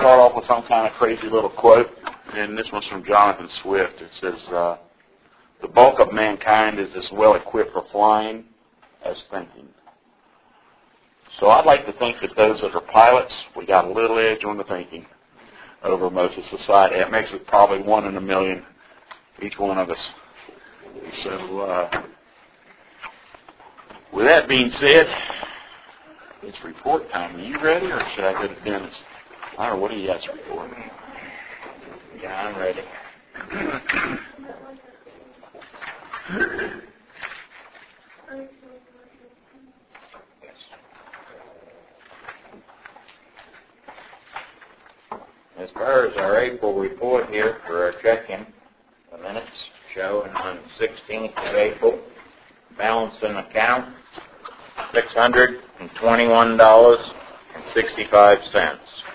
start off with some kind of crazy little quote, and this one's from Jonathan Swift. It says, the bulk of mankind is as well equipped for flying as thinking. So I'd like to think that those that are pilots, we got a little edge on the thinking over most of society. That makes it probably 1 in a million, each one of us. So with that being said, it's report time. Are you ready, or should I go to Dennis? All right, what do you guys report? Yeah, I'm ready. As far as our April report here for our check-in, the minutes showing on the 16th of April, balance in account, $621.65.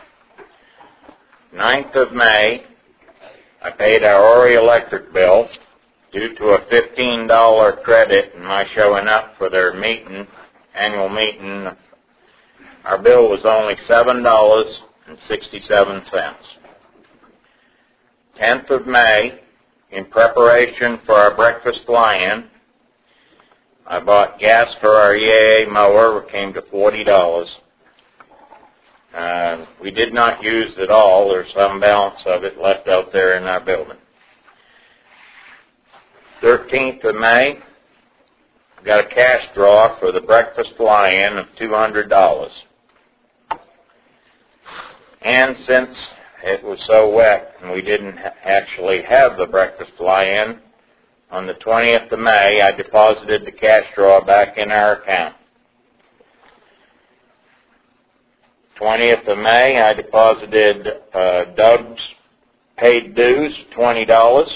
9th of May, I paid our Horry Electric bill due to a $15 credit in my showing up for their annual meeting. Our bill was only $7.67. 10th of May, in preparation for our breakfast fly-in, I bought gas for our EAA mower, which came to $40. We did not use it all. There's some balance of it left out there in our building. 13th of May, got a cash draw for the breakfast fly-in of $200. And since it was so wet and we didn't actually have the breakfast fly-in, on the 20th of May, I deposited the cash draw back in our account. 20th of May, I deposited Doug's paid dues, $20.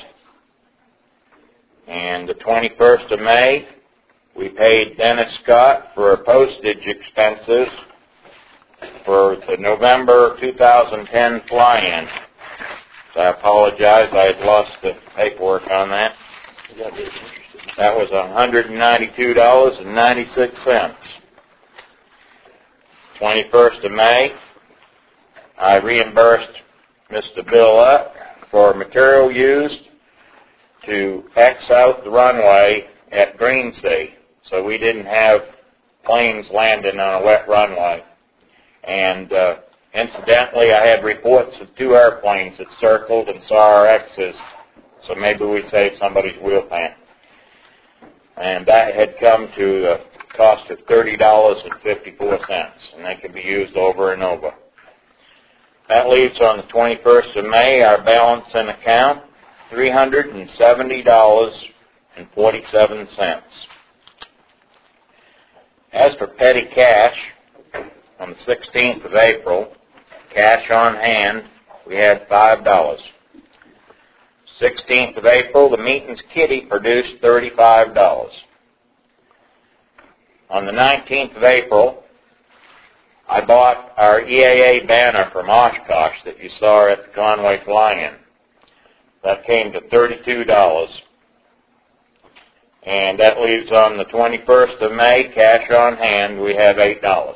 And the 21st of May, we paid Dennis Scott for postage expenses for the November 2010 fly-in. So I apologize, I had lost the paperwork on that. That was $192.96. 21st of May, I reimbursed Mr. Bill Up for material used to X out the runway at Greensea, so we didn't have planes landing on a wet runway. And incidentally, I had reports of 2 airplanes that circled and saw our X's, so maybe we saved somebody's wheel pan. And that had come to the cost of $30.54, and they could be used over and over. That leaves on the 21st of May our balance in account, $370.47. As for petty cash, on the 16th of April, cash on hand, we had $5. 16th of April, the Meetings Kitty produced $35. On the 19th of April, I bought our EAA banner from Oshkosh that you saw at the Conway fly-in. That came to $32. And that leaves on the 21st of May, cash on hand, we have $8.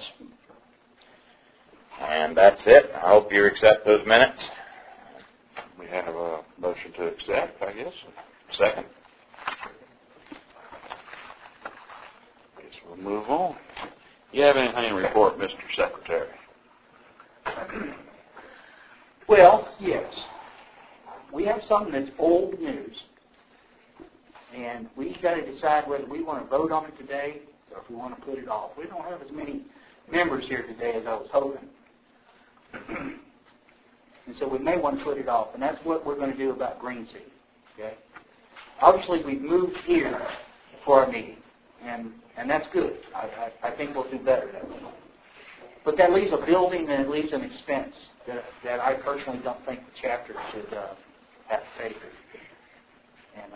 And that's it. I hope you accept those minutes. We have a motion to accept, I guess. Second. Guess we'll move on. You have anything to report, Mr. Secretary? Well, yes. We have something that's old news, and we've got to decide whether we want to vote on it today or if we want to put it off. We don't have as many members here today as I was hoping. And so we may want to put it off, and that's what we're going to do about Greensea. Okay? Obviously, we've moved here for our meeting, and that's good. I think we'll do better that way. But that leaves a building and it leaves an expense that I personally don't think the chapter should have to pay for. And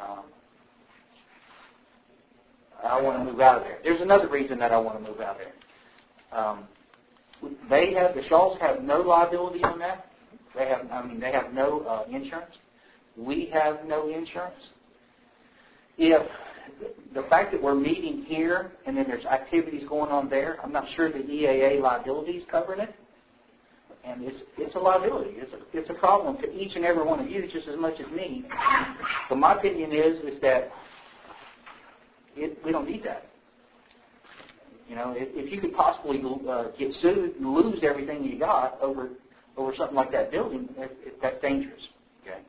I want to move out of there. There's another reason that I want to move out of there. The Shaws have no liability on that. They have no insurance. We have no insurance. If the fact that we're meeting here and then there's activities going on there, I'm not sure the EAA liability is covering it. And it's a liability. It's a problem to each and every one of you just as much as me. But my opinion is that we don't need that. You know, if you could possibly get sued and lose everything you got over something like that building, that's dangerous. Okay.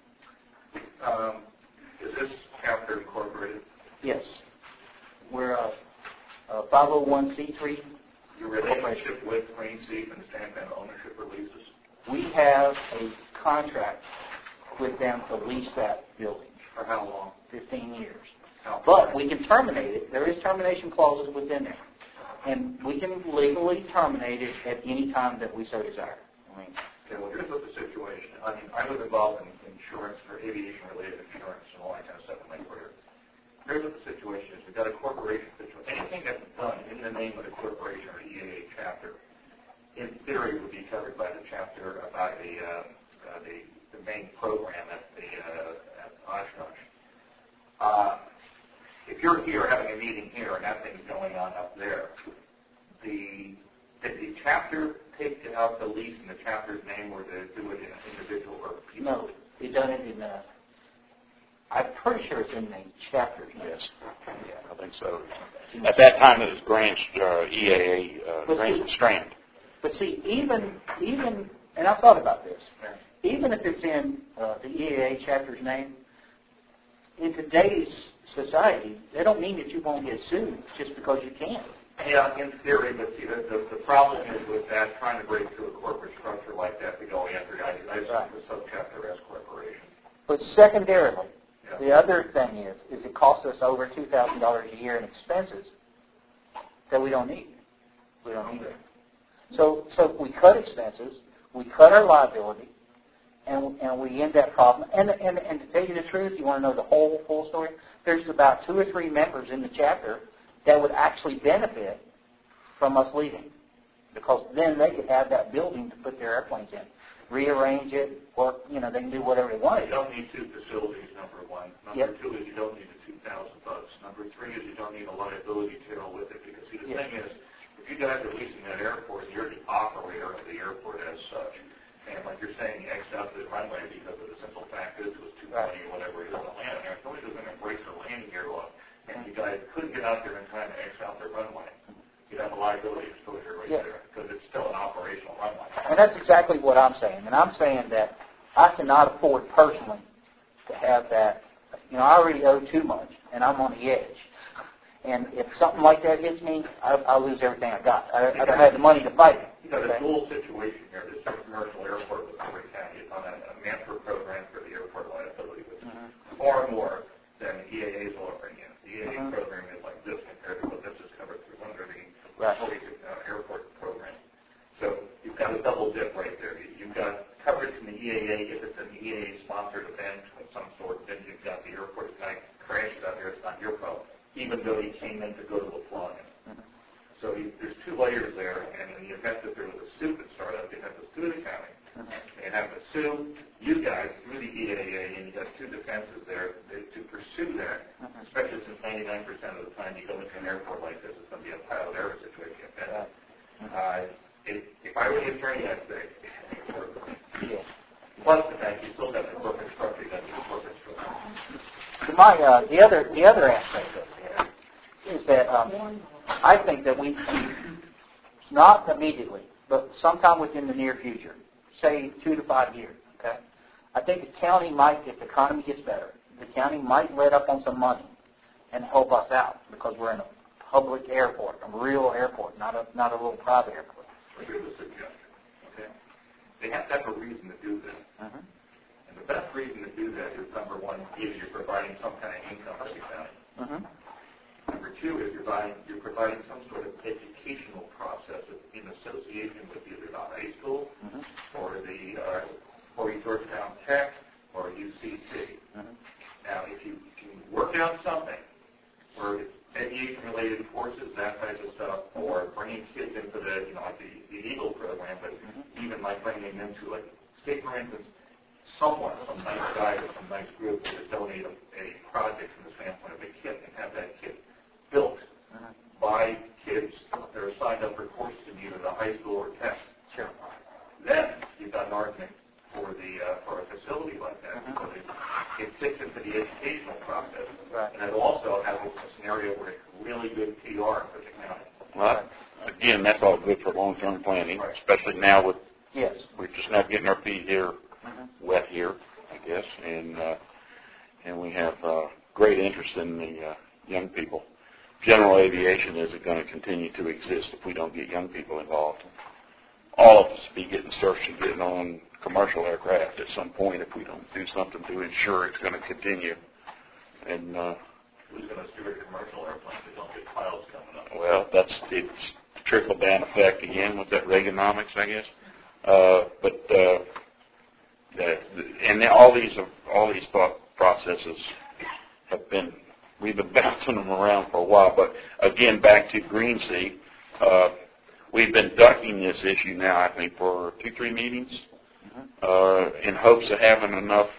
Is this chapter incorporated? Yes. We're a 501c3. Your relationship with Green Sea and stamp and ownership releases? We have a contract with them to lease that building. For how long? 15 years. How But we can terminate it. There is termination clauses within there. And we can legally terminate it at any time that we so desire. Okay, well, here's what the situation is. I mean, I was involved in insurance for aviation-related insurance and all that kind of stuff in my career. Here's what the situation is. We've got a corporation situation. Anything that's done in the name of the corporation or EAA chapter, in theory, would be covered by the chapter about the main program at Oshkosh. If you're here having a meeting here and that thing's going on up there, did the chapter take out the lease in the chapter's name or to do it in an individual or people? No, it done it in I'm pretty sure it's in the chapter. Yes, I think so. At that time, it was Grant EAA Grant Strand. But see, even, and I've thought about this. Even if it's in the EAA chapter's name, in today's society, they don't mean that you won't get sued just because you can. Yeah, in theory, but see, the problem is with that, trying to break through a corporate structure like that to go after I the subchapter S corporation. But secondarily, the other thing is it costs us over $2,000 a year in expenses that we don't need. We don't need it. So we cut expenses, we cut our liability, and we end that problem. And to tell you the truth, you want to know the whole full story? There's about 2 or 3 members in the chapter that would actually benefit from us leaving, because then they could have that building to put their airplanes in, rearrange it, or they can do whatever they want. You don't need 2 facilities, number 1. Number 2 is you don't need the $2,000. Number 3 is you don't need a liability tail with it, because see, the thing is, if you guys are leasing that airport, you're the operator of the airport as such. And like you're saying, you X out the runway because of the simple fact is it was too many or whatever it is to land there. If somebody doesn't embrace the landing gear law, and you guys couldn't get out there in time to X out their runway, you'd have a liability exposure right there because it's still an operational runway. And that's exactly what I'm saying. And I'm saying that I cannot afford personally to have that. I already owe too much, and I'm on the edge. And if something like that hits me, I'll lose everything I got. I don't have the money to fight it. You know, the dual situation here, this is a commercial airport with Henry County. It's on a Manford program for the airport liability, which is far more than the EAA is offering you. The EAA program is like this compared to what this is covered through under the airport program. So you've got a double dip right there. You've got coverage from the EAA. If it's an EAA-sponsored event of some sort, then you've got the airport guy crashes out there. It's not your problem, even though he came in to go to a flying. So there's 2 layers there, and in the event that there was a suit that started up, they have to sue the county. They have to sue you guys through the EAA, and you've got 2 defenses there to pursue that, especially since 99% of the time you go into an airport like this, it's going to be a pilot error situation. If I were the attorney, I'd say, plus the fact you still got the corporate structure, you got the corporate structure. The other aspect of it is that I think that we, not immediately, but sometime within the near future, say 2 to 5 years, okay, I think the county might, if the economy gets better, the county might let up on some money and help us out, because we're in a public airport, a real airport, not a little private airport. Well, here's a suggestion, okay? They have to have a reason to do this. And the best reason to do that is, number 1, either you're providing some kind of income to the county. Number 2 is you're providing some sort of educational process in association with either the high school or Georgetown Tech or UCC. Now, if you can work out something where it's aviation-related courses, that type of stuff, or bringing kids into like the Eagle program, but even like bringing them into, like, say, for instance, some nice guy or some nice group to donate a project from the standpoint of a kit and have that kit built by kids that are signed up for courses in either the high school or tech. then you've got an argument for a facility like that. Mhm. So it fits into the educational process. Right. And it also has a scenario where it's really good PR for the county. Well, again, that's all good for long-term planning, Right. especially now with Yes. we're just not getting our feet here, Mhm. wet here, I guess, and we have great interest in the young people. General aviation isn't going to continue to exist if we don't get young people involved. All of us be getting searched and getting on commercial aircraft at some point if we don't do something to ensure it's going to continue. And Who's going to steward commercial airplanes that don't get pilots coming up? well, it's trickle-down effect again with that Reaganomics, I guess. All these thought processes we've been bouncing them around for a while. But again, back to Green Sea, we've been ducking this issue now, I think, for 2-3 meetings, in hopes of having enough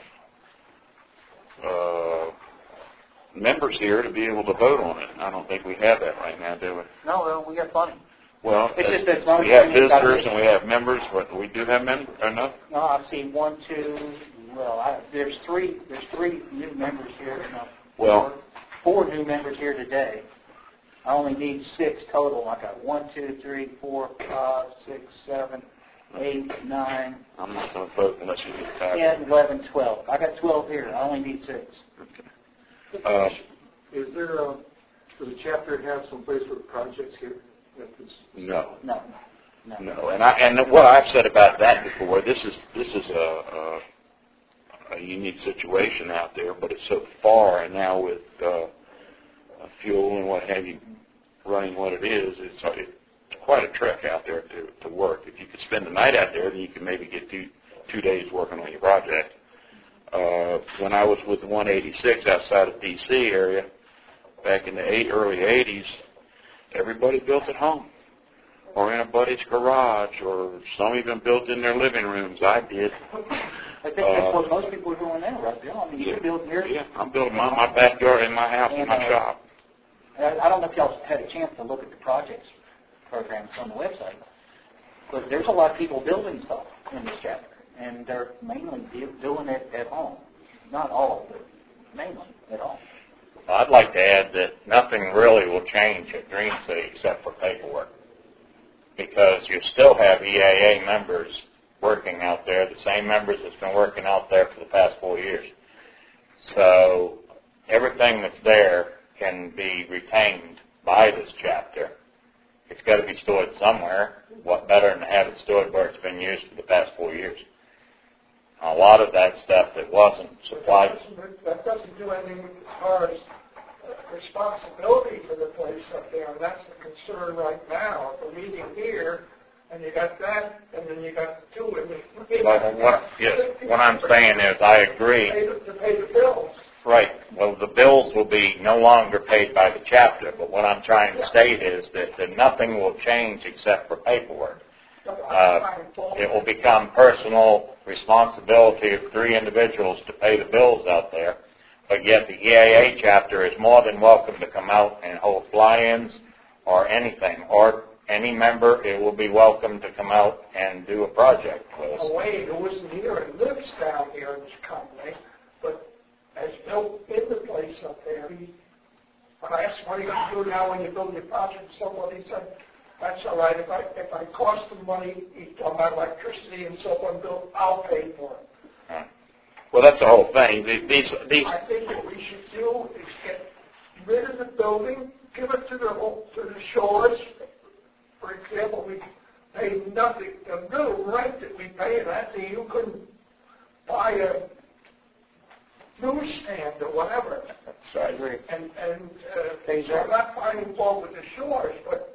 members here to be able to vote on it. I don't think we have that right now, do we? No, we got plenty. Well, It's just as long we as have we got visitors this- and we have members, but we do have enough? No, I see 1, 2. Well, there's three new members here. No, Well- four new members here today. I only need 6 total. I got 1, 2, 3, 4, 5, 6, 7, 8, 9, I'm not going to vote unless you get tired. 10, 11, 12. I got 12 here. I only need 6. Does the chapter have some place for projects here? No. No. No, and what I've said about that before, this is a unique situation out there, but it's so far, and now with fuel and what have you running what it is, it's quite a trek out there to work. If you could spend the night out there, then you can maybe get two days working on your project. When I was with 186 outside of D.C. area, back in the early 80s, everybody built at home or in a buddy's garage, or some even built in their living rooms. I did. I think that's what most people are doing now, right, Bill? I mean, you build here. Yeah, I'm building my backyard in my house and my shop. I don't know if y'all had a chance to look at the projects programs on the website, but there's a lot of people building stuff in this chapter, and they're mainly doing it at home. Not all, but mainly at home. I'd like to add that nothing really will change at Green Sea except for paperwork, because you still have EAA members working out there, the same members that's been working out there for the past 4 years. So everything that's there can be retained by this chapter. It's got to be stored somewhere. What better than to have it stored where it's been used for the past 4 years? A lot of that stuff that wasn't supplied. That doesn't do anything as far as responsibility for the place up there, and that's the concern right now. If we're meeting here, and you got that, and then you got 2 in the... What I'm saying is I agree. To pay the bills. Right. Well, the bills will be no longer paid by the chapter, but what I'm trying to state is that nothing will change except for paperwork. It will become personal responsibility of 3 individuals to pay the bills out there, but yet the EAA chapter is more than welcome to come out and hold fly-ins or anything, or any member, it will be welcome to come out and do a project with us. Wade, who isn't here and lives down here in this company, but has built in the place up there. When I asked what are you going to do now when you build your project, somebody said, that's all right. If I cost the money on my electricity and so on, Bill, I'll pay for it. Well, that's the whole thing. I think what we should do is get rid of the building, give it to the shores. For example, we pay nothing. The little rent that we pay, Anthony, you couldn't buy a newsstand or whatever. That's right. And so I'm not finding fault with the shores, but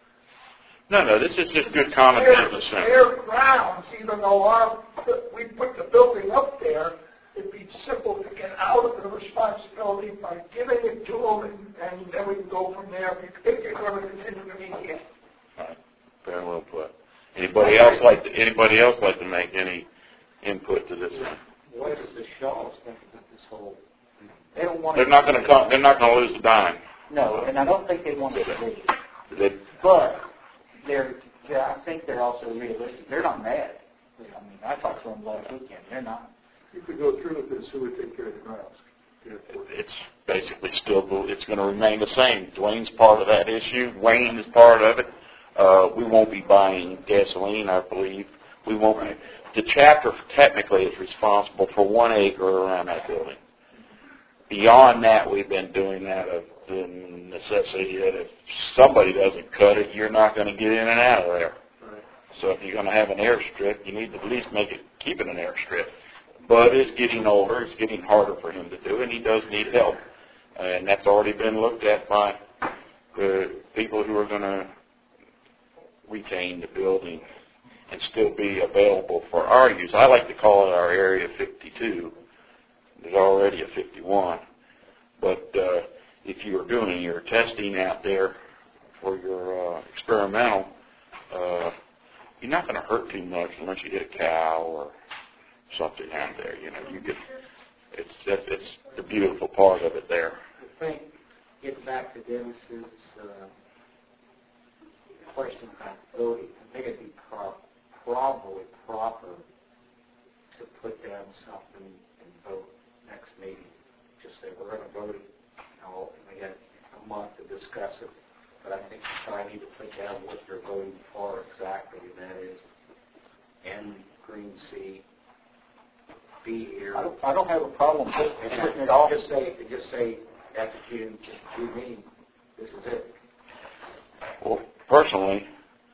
No, this is just good common business sense. their grounds, even though we put the building up there, it'd be simple to get out of the responsibility by giving it to them, and then we can go from there if you're going to continue to meet here. Right. Very well put. Anybody else like to make any input to this? What does the Shaws think about this whole? They don't want. They're not going to come. They're not going to lose a dime. No, and I don't think they want to leave. But I think they're also realistic. They're not mad. I mean, I talked to them last weekend. They're not. You could go through with this, who would take care of the grounds? It's basically still, it's going to remain the same. Dwayne's part of that issue. Wayne is part of it. We won't be buying gasoline, I believe. We won't be. The chapter technically is responsible for 1 acre around that building. Beyond that, we've been doing that of the necessity that if somebody doesn't cut it, you're not going to get in and out of there. So if you're going to have an airstrip, you need to at least keep it an airstrip. But it's getting older, it's getting harder for him to do, and he does need help. And that's already been looked at by the people who are going to retain the building and still be available for our use. I like to call it our Area 52. There's already a 51. But if you are doing your testing out there for your experimental, you're not going to hurt too much unless you hit a cow or something out there. You know, you get it's the beautiful part of it there. I think, getting back to Dennis's question about voting, I think it'd be probably proper to put down something and vote next meeting. Just say we're going to vote it, and we got a month to discuss it. But I think you probably need to put down what you're voting for exactly, and that is N Green C, be here. I don't have a problem putting it all. Just say at the June meeting, this is it. Well, personally,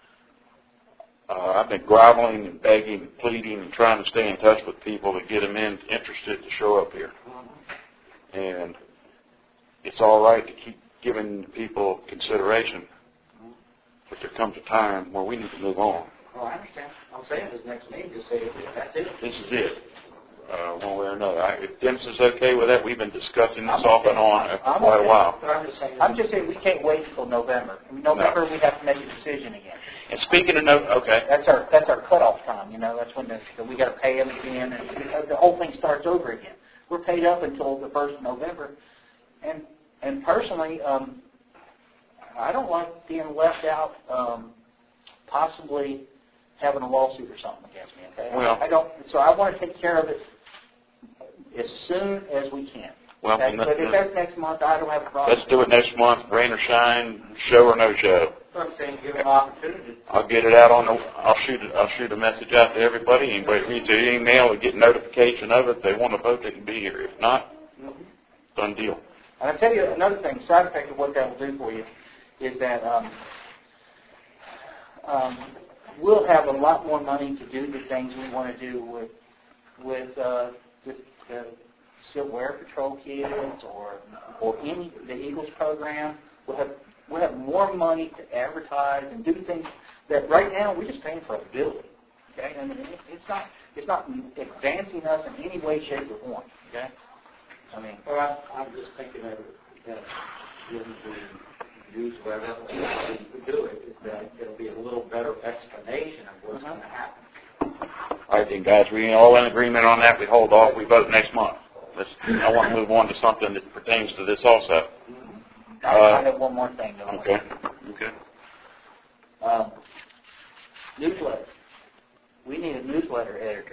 I've been groveling and begging and pleading and trying to stay in touch with people to get them interested to show up here. And it's all right to keep giving people consideration, but there comes a time where we need to move on. Oh, I understand. I'm saying this next meeting, just say that's it. This is it, one way or another. If Dennis is okay with that, we've been discussing this off and on for quite a while. I'm just saying we can't wait until November. In November, we have to make a decision again. And speaking of okay. That's our cutoff time. You know, that's when we got to pay them again, and the whole thing starts over again. We're paid up until the 1st of November, and personally, I don't like being left out, possibly having a lawsuit or something against me. Okay, well, I don't. So I want to take care of it as soon as we can. Well, okay? But if that's next month, I don't have a problem. Let's do it next month, rain or shine, show or no show. So I'm saying give an opportunity. I'll get it out I'll shoot a message out to everybody. Anybody reads the email will get notification of it. If they want to vote, they can be here. If not, done deal. And I'll tell you another thing, side effect of what that will do for you is that we'll have a lot more money to do the things we want to do with the Civil Air Patrol kids or the Eagles program. We'll have more money to advertise and do things that right now we're just paying for a building. Okay, and it's not advancing us in any way, shape, or form. Okay, I mean, well, I'm just thinking of that in the newsletter. We do it is that it'll be a little better explanation of what's going to happen. All right, then, guys, we all in agreement on that. We hold off. We vote next month. I want to move on to something that pertains to this also. I have one more thing. Okay. Newsletter. We need a newsletter editor.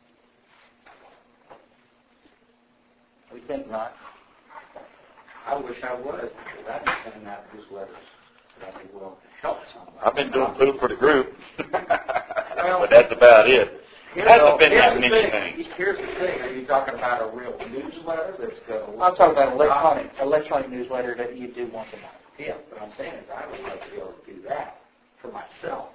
We think not. I wish I was, because I've been sending out newsletters that will help somebody. I've been doing food for the group, but that's about it. It hasn't been that many things. Here's the thing. Are you talking about a real newsletter that's going to... I'm talking about an electronic newsletter that you do once a month. Yeah, what I'm saying is I would like to be able to do that for myself.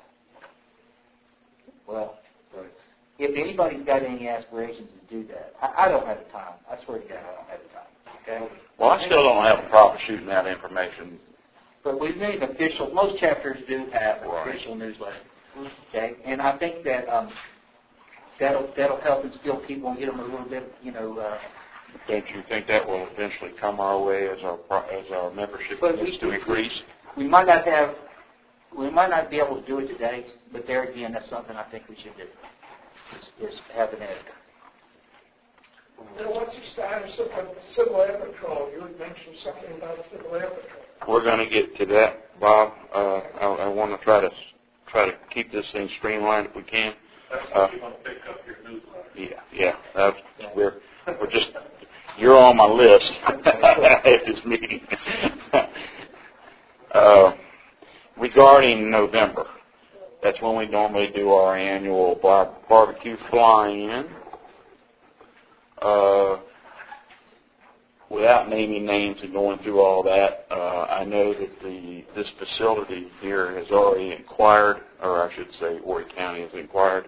Well, if anybody's got any aspirations to do that, I don't have the time. I swear to God, I don't have the time. Okay? Well, I still don't have a problem shooting out information. But we need official... Most chapters do have official newsletter. Okay? And I think that... That'll help instill people and get them a little bit, Don't you think that will eventually come our way as our membership needs to increase? We might not be able to do it today, but there again, that's something I think we should do. Is have an editor. Now, what's the status of Civil Air Patrol? You had mentioned something about Civil Air Patrol. We're going to get to that, Bob. I want to try to keep this thing streamlined if we can. That's what you want to pick up your newsletter. Yeah. We're just, you're on my list at this meeting. Regarding November, that's when we normally do our annual barbecue fly-in. Without naming names and going through all that, I know that this facility here has already inquired, or I should say Horry County has inquired,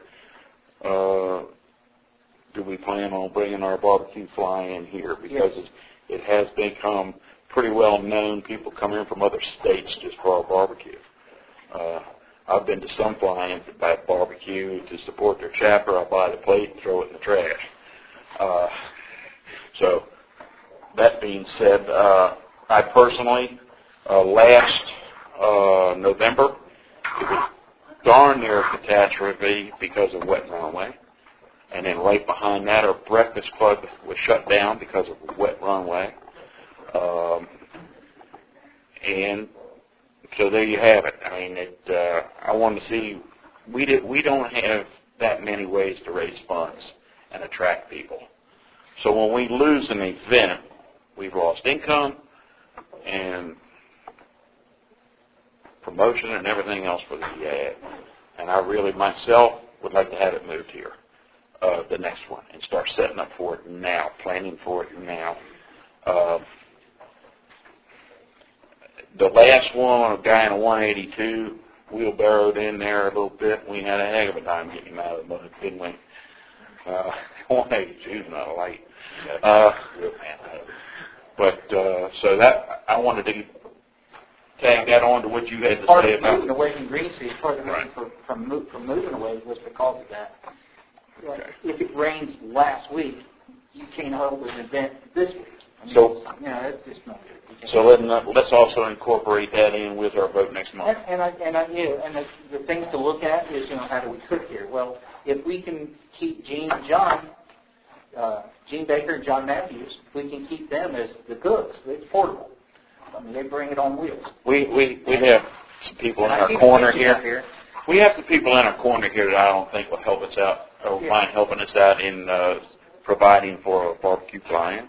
do we plan on bringing our barbecue fly-in here? Because it has become pretty well known. People come in from other states just for our barbecue. I've been to some fly-ins that buy barbecue to support their chapter. I buy the plate and throw it in the trash. So that being said, I personally, last November, it was darn near a catastrophe because of wet runway. And then right behind that, our breakfast club was shut down because of wet runway. And so there you have it. I mean, I wanted to see, we don't have that many ways to raise funds and attract people. So when we lose an event, we've lost income and promotion and everything else for the EAA. And I really, myself, would like to have it moved here, the next one, and start setting up for it now, planning for it now. The last one, a guy in a 182, wheelbarrowed in there a little bit. We had a heck of a time getting him out of the mud, didn't we? 182 is not light. So that, I wanted to tag that on to what you had to Part say of about moving away from Green City, part of the reason from moving away was because of that. Okay. If it rains last week, you can't hold an event this week. I mean, So, it's just not good. So let's also incorporate that in with our vote next month. And the things to look at is, how do we cook here? Well, if we can keep Gene Baker and John Matthews, we can keep them as the cooks. It's portable. I mean, they bring it on wheels. We have some people in our corner here. We have some people in our corner here that I don't think will help us out or mind helping us out in providing for a barbecue fly-in.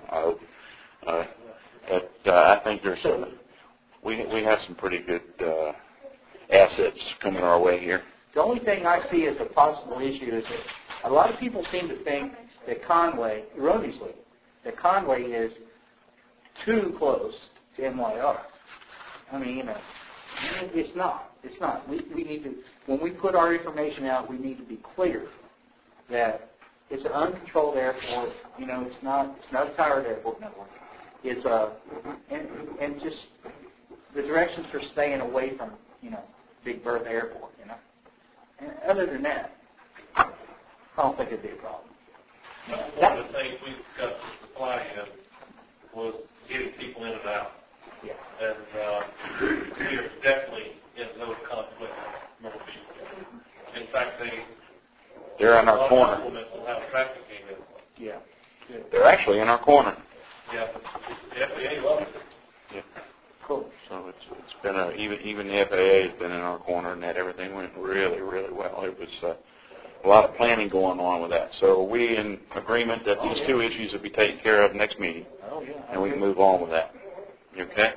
I think there's we have some pretty good assets coming our way here. The only thing I see as a possible issue is that a lot of people seem to think that Conway, erroneously, that Conway is too close to MYR. I mean, it's not. It's not. We need to, when we put our information out, we need to be clear that it's an uncontrolled airport. It's not a tired airport network. It's and just the directions for staying away from Big Bertha Airport. And other than that, I don't think it'd be a problem. One of the things we discussed with the fly-in was getting people in and out. Yeah. And we are definitely in no conflict with more people. In fact, they're in our corner. Will have trafficking. Yeah. Good. They're actually in our corner. Yeah. The FAA loves it. Yeah. Cool. So it's been even the FAA has been in our corner, and that everything went really, really well. It was a lot of planning going on with that. So we in agreement that these two issues will be taken care of next meeting, and we can move on with that. You okay?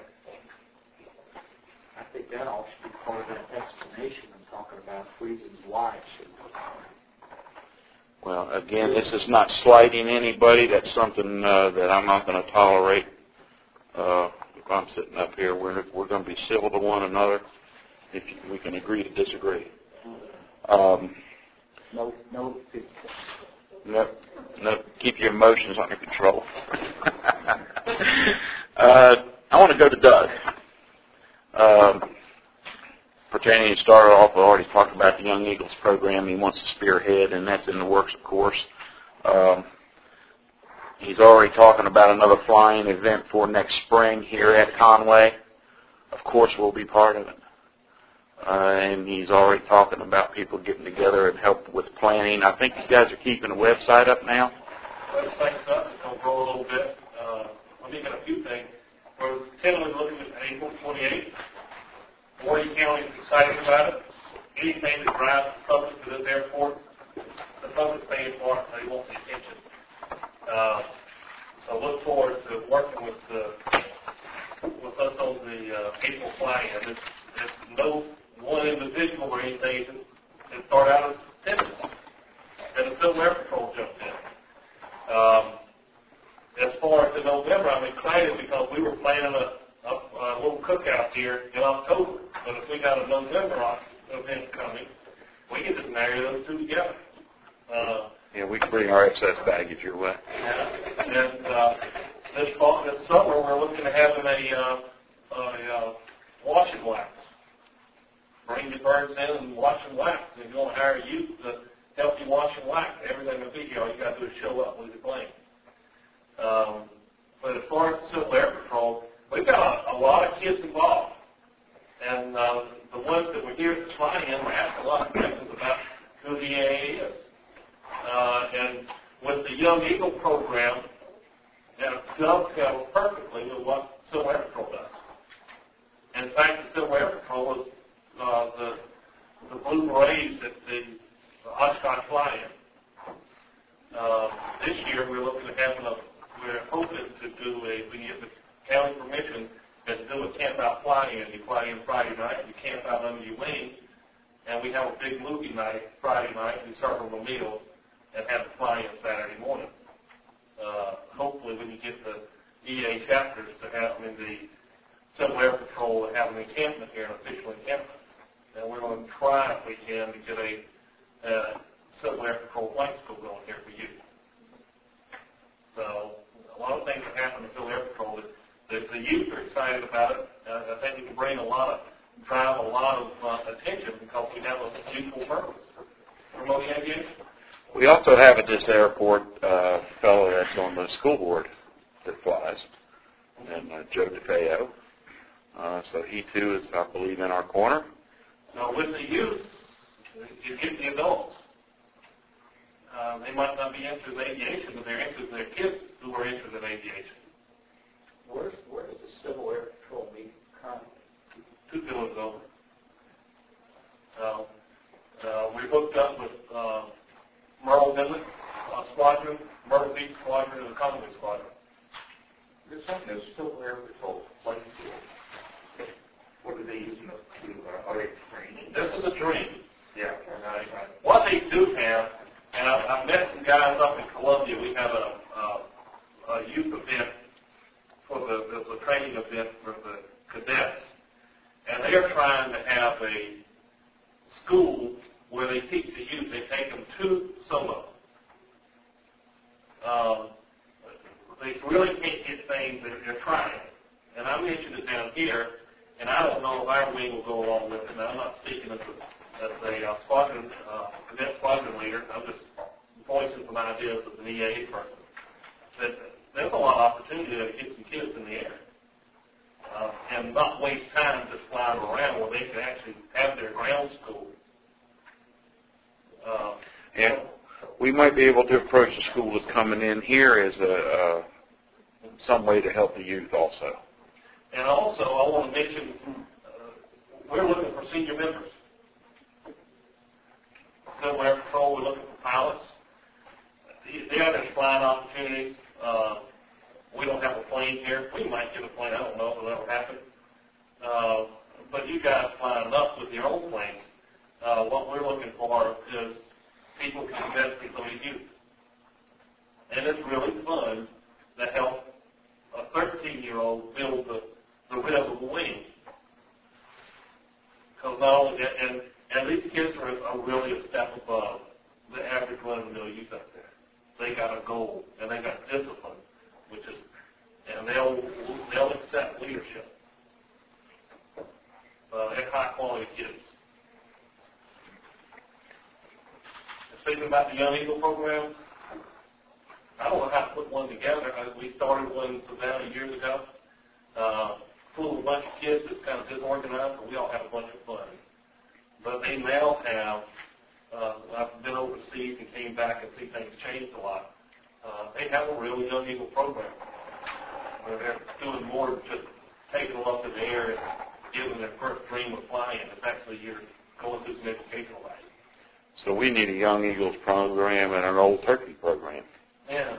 I think that all should be part of that explanation I'm talking about reasons why it should be. Well, again, this is not slighting anybody. That's something that I'm not going to tolerate. If I'm sitting up here, we're going to be civil to one another. If we can agree to disagree. No. No. Keep your emotions under control. I want to go to Doug. Pertaining to start off, I already talked about the Young Eagles program. He wants to spearhead, and that's in the works, of course. He's already talking about another flying event for next spring here at Conway. Of course, we'll be part of it. And he's already talking about people getting together and help with planning. I think you guys are keeping the website up now. Website's up. It's going to grow a little bit. Let me get a few things. We're tentatively looking at April 28th. Horry County is excited about it. Anything that drives the public to this airport the public paying for it, they want the attention. So look forward to working with us on the April plan. It's no one individual or anything. It started out as attendance. And the Civil Air Patrol jumped in. As far as the November, I'm excited because we were planning a little cookout here in October. But if we got a November event coming, we can just marry those two together. Yeah, we can bring our excess baggage your way. And this summer, we're looking at having a wash and wax. Bring your birds in and wash and wax. If you want to hire youth to help you wash and wax, everything will be here. All you got to do is show up with your plane. But as far as the Civil Air Patrol, we've got a lot of kids involved. And the ones that were here at the flying in were asking a lot of questions about who the EAA is. And with the Young Eagle program, it dovetails perfectly with what Civil Air Patrol does. In fact, the Civil Air Patrol is the Blue Berets at the Oshkosh fly-in. This year, we're looking at we're hoping to do we get the county permission to do a camp-out fly-in. You fly in Friday night, you camp out under your wing, and we have a big movie night Friday night. We serve them a meal and have the fly-in Saturday morning. Hopefully, when you get the EA chapters to have the Civil Air Patrol have an encampment here, an official encampment. And we're going to try, if we can, to get a Civil Air Patrol flight school going here for you. So a lot of things that happen in Civil Air Patrol. The youth are excited about it. I think it can drive a lot of attention because we have a useful purpose. Promoting aviation. We also have at this airport a fellow that's on the school board that flies, and Joe DeFeo. So he too is, I believe, in our corner. Now, with the youth, you get the adults. They might not be interested in aviation, but they're interested in their kids who are interested in aviation. Where does the Civil Air Patrol meet currently? 2 buildings over. We hooked up with Merle Inlet Squadron, Myrtle Beach Squadron, and the Conway Squadron. There's something as Civil Air Patrol flight school. What do they use in Are they training? This is a dream. Yeah. What they do have, and I've met some guys up in Columbia. We have a youth event for the training event for the cadets, and they're trying to have a school where they teach the youth. They take them to solo. They really can't get things. They're trying, and I mentioned it down here. And I don't know if our wing will go along with it. Now, I'm not speaking as a squadron, cadet squadron leader. I'm just voicing some ideas as an EAA person. That there's a lot of opportunity to get some kids in the air and not waste time just flying around where they can actually have their ground school. And we might be able to approach the school that's coming in here as some way to help the youth also. And also, I want to mention, we're looking for senior members. Civil Air Patrol, we're looking for pilots. They have their flying opportunities. We don't have a plane here. We might get a plane. I don't know if it'll ever happen. But you guys flying up with your own planes. What we're looking for is people who can invest in some of the youth. And it's really fun to help a 13-year-old build the rhythm of the wing. Because and these kids are really a step above the average run-of-the-mill youth out there. They got a goal and they got discipline, and they'll accept leadership. They're high-quality kids. Speaking about the Young Eagle program, I don't know how to put one together. We started one in Savannah years ago. Full of a bunch of kids that's kind of disorganized, but we all have a bunch of fun. But they now have, I've been overseas and came back and see things changed a lot. They have a real Young Eagle program where they're doing more than just taking them up in the air and giving their first dream of flying. It's actually you're going through some educational life. So we need a Young Eagles program and an Old Turkey program. Yeah.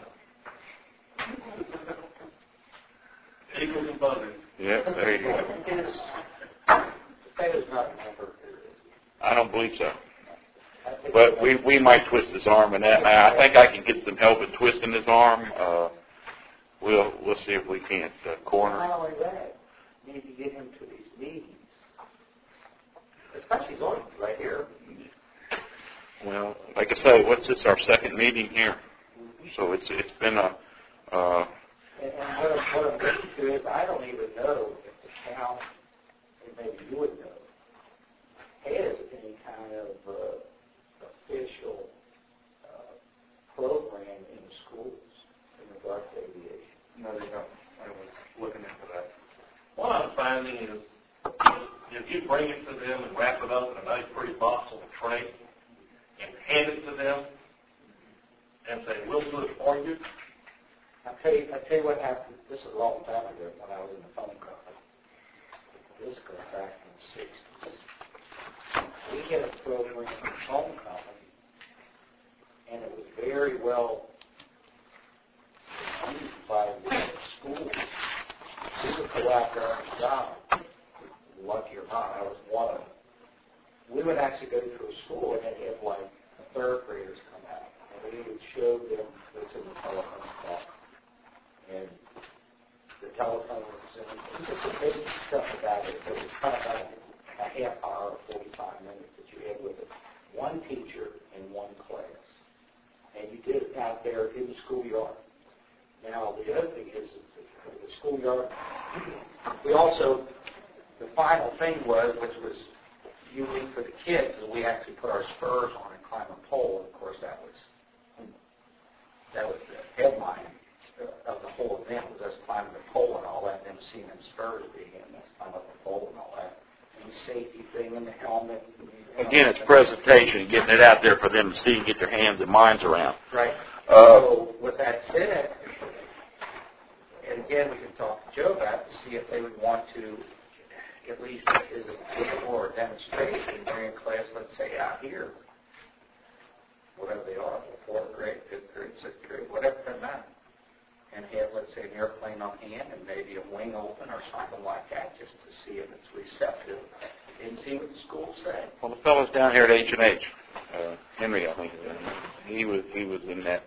Eagles and Buzzards. Yeah, there you go. That is not a number. I don't believe so. But we might twist his arm in that. Now, I think I can get some help in twisting his arm. We'll see if we can't corner. Not only that, you need to get him to these meetings, especially going right here. Well, like I say, what's this? Our second meeting here. So it's been a. And what I'm getting to is I don't even know if the town, and maybe you would know, has any kind of official program in the schools in regard to aviation. No, they don't. I was looking into that. What I'm finding is if you bring it to them and wrap it up in a nice pretty box on a tray and hand it to them and say, we'll do it for you. I'll tell you what happened. This is a long time ago when I was in the phone company. This goes back in the 60s. We had a program in the phone company, and it was very well used by the schools. We would go out there on the job, lucky or not, I was one of them. We would actually go to a school and they'd have like third graders come out, and we would show them what's in the telephone box. And the telephone was in, just the basic stuff about it. So it was kind of like a half hour or 45 minutes that you had with it. One teacher in one class. And you did it out there in the schoolyard. Now, the other thing is the schoolyard, we also, the final thing was, which was unique for the kids, is we actually put our spurs on and climb a pole. And, of course, that was the headline of the whole event, was us climbing the pole and all that, and then seeing them spurs being in, us climb up the pole and all that. And the safety thing and the helmet. Again, it's presentation, getting it out there for them to see and get their hands and minds around. Right. So, with that said, and again, we can talk to Joe about to see if they would want to, at least as a demo or a demonstration during class, let's say out here, whatever they are, 4th grade, 5th grade, 6th grade, whatever they matter. And have, let's say, an airplane on hand and maybe a wing open or something like that, just to see if it's receptive and see what the schools say. Well, the fellows down here at H&H, Henry, I think, he was in that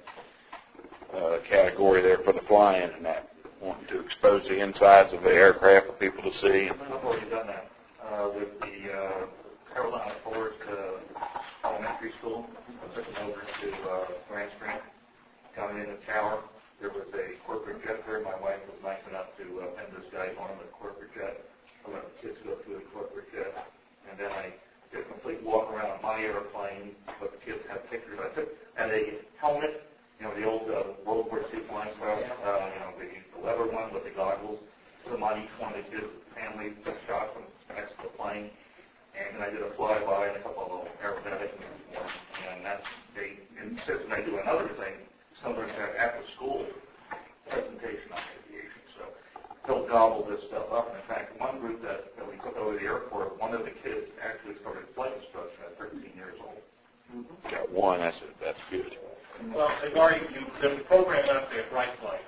category there for the flying and that, wanting to expose the insides of the aircraft for people to see. I've already done that with the Carolina Forest Elementary School. I took them over to Grand Springs, down in the tower. There was a corporate jet there. My wife was nice enough to send this guy on the corporate jet. I let the kids go through the corporate jet. And then I did a complete walk around on my airplane, but the kids had pictures. I took at a helmet, the old World War II flying crowd, the leather one with the goggles. Put them on each one. They did family took shots from next to the plane. And I did a flyby and a couple of little aerobatic moves. And they insist when I do another thing, somewhere after school presentation on aviation. So they'll gobble this stuff up. And in fact, one group that we took over the airport, one of the kids actually started flight instruction at 13 years old. Got one, that's good. Well, they've already, there's a program out there at Bright Light.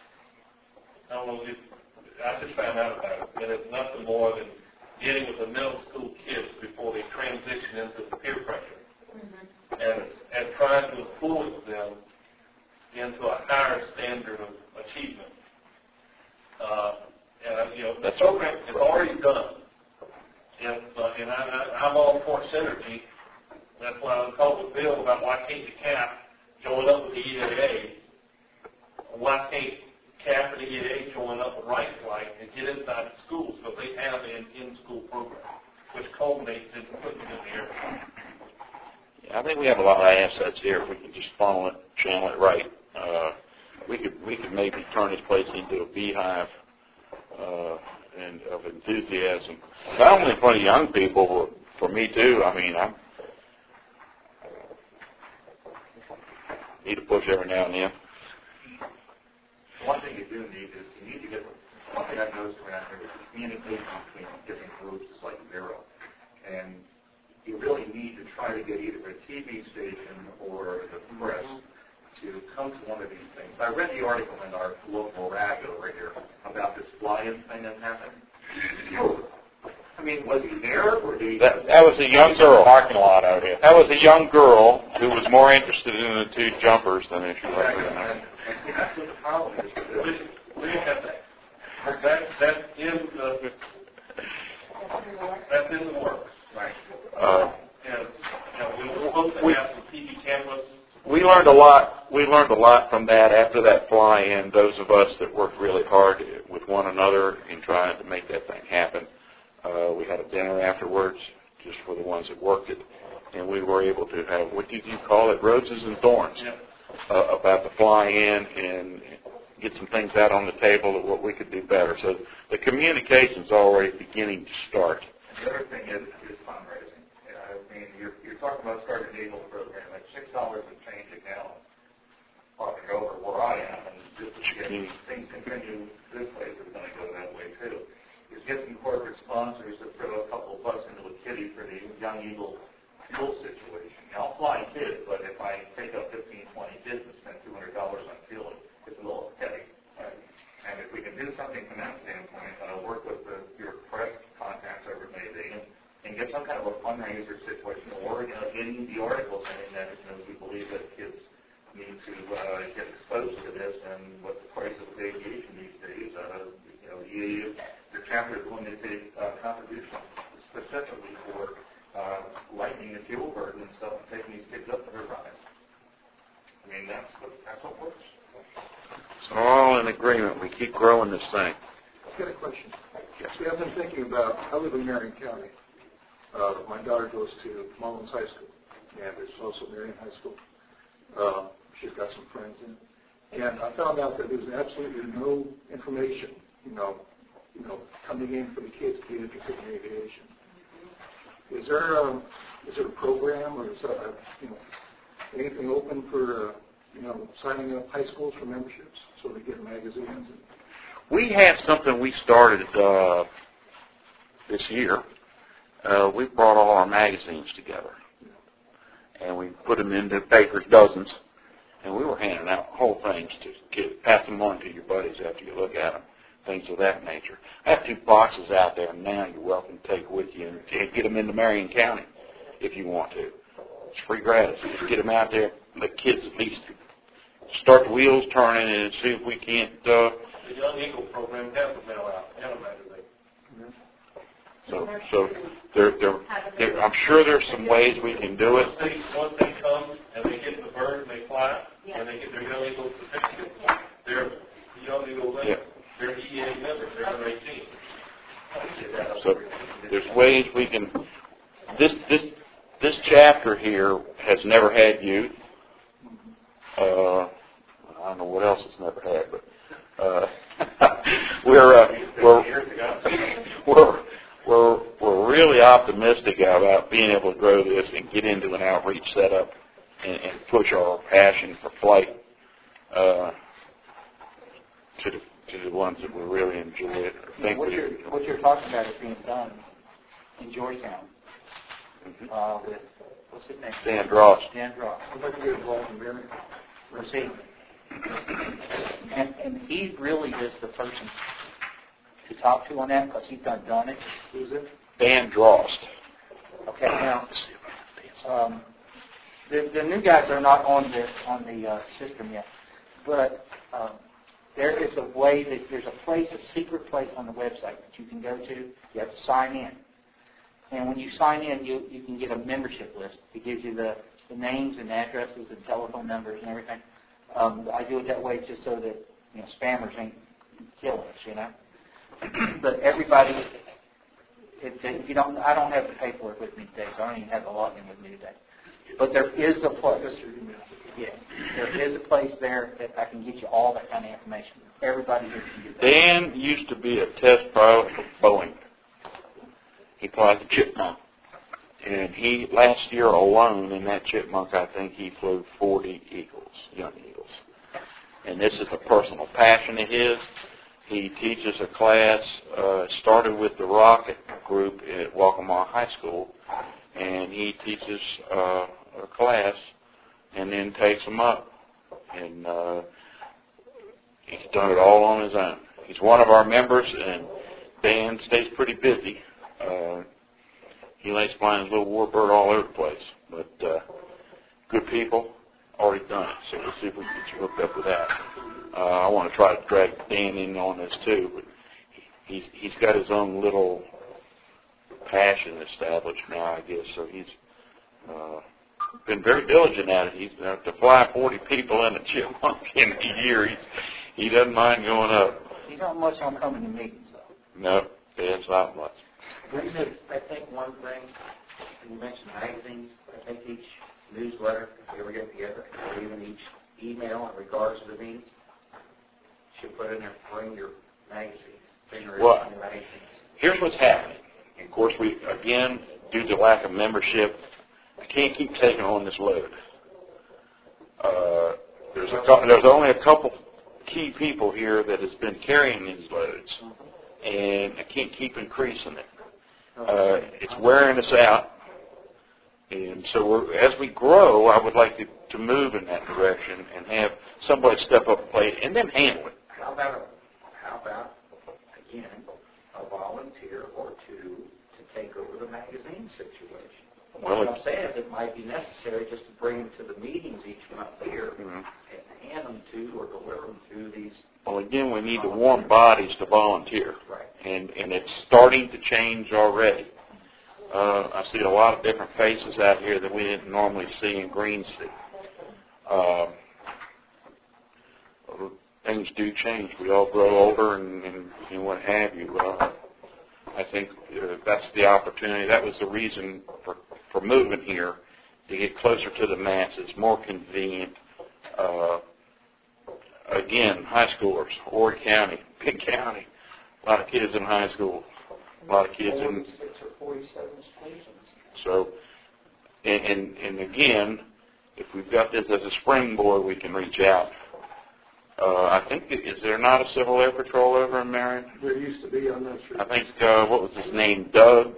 I don't know if I just found out about it, and it's nothing more than getting with the middle school kids before they transition into the peer pressure, and trying to influence them into a higher standard of achievement. The program is already done. And I'm all for synergy. That's why I talked with Bill about why can't the CAF join up with the EAA? Why can't CAF and the EAA join up with Right Flight and get inside the schools so they have an in-school program, which culminates into putting it in the airplane. Yeah, I think we have a lot of assets here if we can just funnel it, channel it right. We could maybe turn this place into a beehive and of enthusiasm, not only for the young people, but for me too. I mean, I need a push every now and then. One thing you do need is you need to get, one thing I've noticed around here is the communication between different groups is like zero. And you really need to try to get either a TV station or the press to come to one of these things. I read the article in our local rag over here about this fly-in thing that happened. I mean, was he there, or did he... That was a young girl. Parking lot out here. That was a young girl who was more interested in the two jumpers than she was in them. That's what the problem is. We have that. That's in the works. Right. And we're supposed to have some TV cameras. We learned a lot. We learned a lot from that after that fly-in. Those of us that worked really hard with one another in trying to make that thing happen. We had a dinner afterwards, just for the ones that worked it, and we were able to have, what did you call it, roses and thorns, about the fly-in and get some things out on the table of what we could do better. So the communication's already beginning to start. The other thing is fundraising. I mean, you're talking about starting an Eagle program at $6 and change a gallon, walking over where I am, and just if things continue this way, it's going to go that way too. Is get some corporate sponsors to throw a couple of bucks into a kitty for the Young Eagle fuel situation. Now, I'll fly kids, but if I take up 15, 20 kids and spend $200 on fuel, it's a little heavy. Right? And if we can do something from that standpoint, work with your press contacts over maybe, and get some kind of a fundraiser situation, or in the article saying that we believe that kids need to get exposed to this and what the price of aviation these days. The chapter is going to take contributions specifically for lightening the fuel burden and stuff, and taking these kids up for their rides. I mean, that's what works. So all in agreement. We keep growing this thing. I've got a question. Yes. See, I've been thinking about, I live in Marion County. My daughter goes to Mullins High School, and there's also Marion High School. She's got some friends in. And I found out that there's absolutely no information, coming in for the kids to get interested in aviation. Is there a program, or is there, anything open for, signing up high schools for memberships so they get magazines? We have something we started this year. We brought all our magazines together, and we put them into papers, dozens, and we were handing out whole things to pass them on to your buddies after you look at them, things of that nature. I have 2 boxes out there now you're welcome to take with you and get them into Marion County if you want to. It's free gratis. Just get them out there, let kids at least start the wheels turning and see if we can't... the Young Eagle program has a mail out and a magazine. So I'm sure there's some ways we can do it. Once they come and they get the bird and they fly, and they get their Young Eagle certificate, they're Young Eagle members. They're EA members. They're under 18. So there's ways we can. This chapter here has never had youth. I don't know what else it's never had, but we're really optimistic about being able to grow this and get into an outreach setup and push our passion for flight to the ones that we really enjoy. What you're talking about is being done in Georgetown with, what's his name? Dan Drost. Dan Drost. I'd like to get involved in Marion. We'll see. And he really is the person to talk to on that because he's done it. Who's it? Dan Drost. Okay, now the new guys are not on the system yet, but there is a way that there's a secret place on the website that you can go to. You have to sign in, and when you sign in, you can get a membership list. It gives you the names and addresses and telephone numbers and everything. I do it that way just so that spammers ain't killing us, But everybody, if you don't, I don't have the paperwork with me today, so I don't even have the login with me today. But there is a place. Yeah, there is a place there that I can get you all that kind of information. Everybody here can get that. Dan used to be a test pilot for Boeing. He flies a Chipmunk. And he, last year alone, in that Chipmunk, I think he flew 40 Eagles, Young Eagles. And this is a personal passion of his. He teaches a class, started with the rocket group at Waccamaw High School, and he teaches a class and then takes them up. And he's done it all on his own. He's one of our members, and Dan stays pretty busy. He likes flying his little warbird all over the place. But good people, already done it. So we'll see if we can get you hooked up with that. I want to try to drag Dan in on this too, but he's got his own little passion established now, I guess. So he's been very diligent at it. He's to fly 40 people in a Chipmunk in a year. He doesn't mind going up. He's not much on coming to meetings, though. No, it's not much. I think one thing, you mentioned magazines, I think each newsletter, if we ever get together, or even each email in regards to the meetings, should put in there, bring your magazines, bring your magazines. Here's what's happening. Of course, we, again, due to lack of membership, I can't keep taking on this load. There's only a couple key people here that has been carrying these loads, and I can't keep increasing it. It's wearing us out, and so as we grow, I would like to move in that direction and have somebody step up and play it, and then handle it. How about again, a volunteer or two to take over the magazine situation? What I'm saying is it might be necessary just to bring them to the meetings each month here and hand them to or deliver them to these. Well, again, we need the warm bodies to volunteer, right. And it's starting to change already. I see a lot of different faces out here that we didn't normally see in Green City. Things do change. We all grow older and what have you. I think that's the opportunity. That was the reason for moving here, to get closer to the masses, more convenient. Again, high schoolers, Horry County, big county, a lot of kids in high school, a lot of kids in. 46 or 47 stations. So, and again, if we've got this as a springboard, we can reach out. I think, is there not a Civil Air Patrol over in Marion? There used to be, I'm not sure. I think, what was his name, Doug,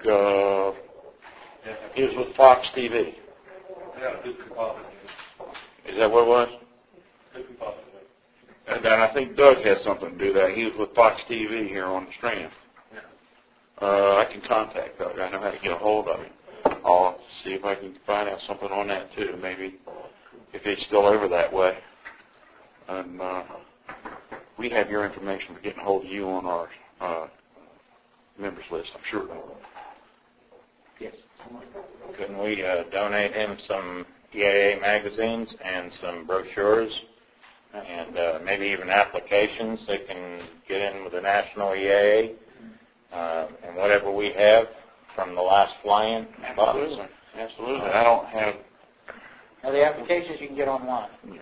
he was with Fox TV. Yeah, Duke Republic. Is that what it was? Duke Republic. And then I think Doug has something to do with that. He was with Fox TV here on the Strand. Yeah. I can contact Doug. I know how to get a hold of him. I'll see if I can find out something on that too, maybe if he's still over that way. And we have your information for getting a hold of you on our members list, I'm sure. Yes. Couldn't we donate him some EAA magazines and some brochures and maybe even applications they can get in with the National EAA and whatever we have from the last fly-in? Absolutely. Absolutely. I don't have... Now, the applications you can get online. Yeah.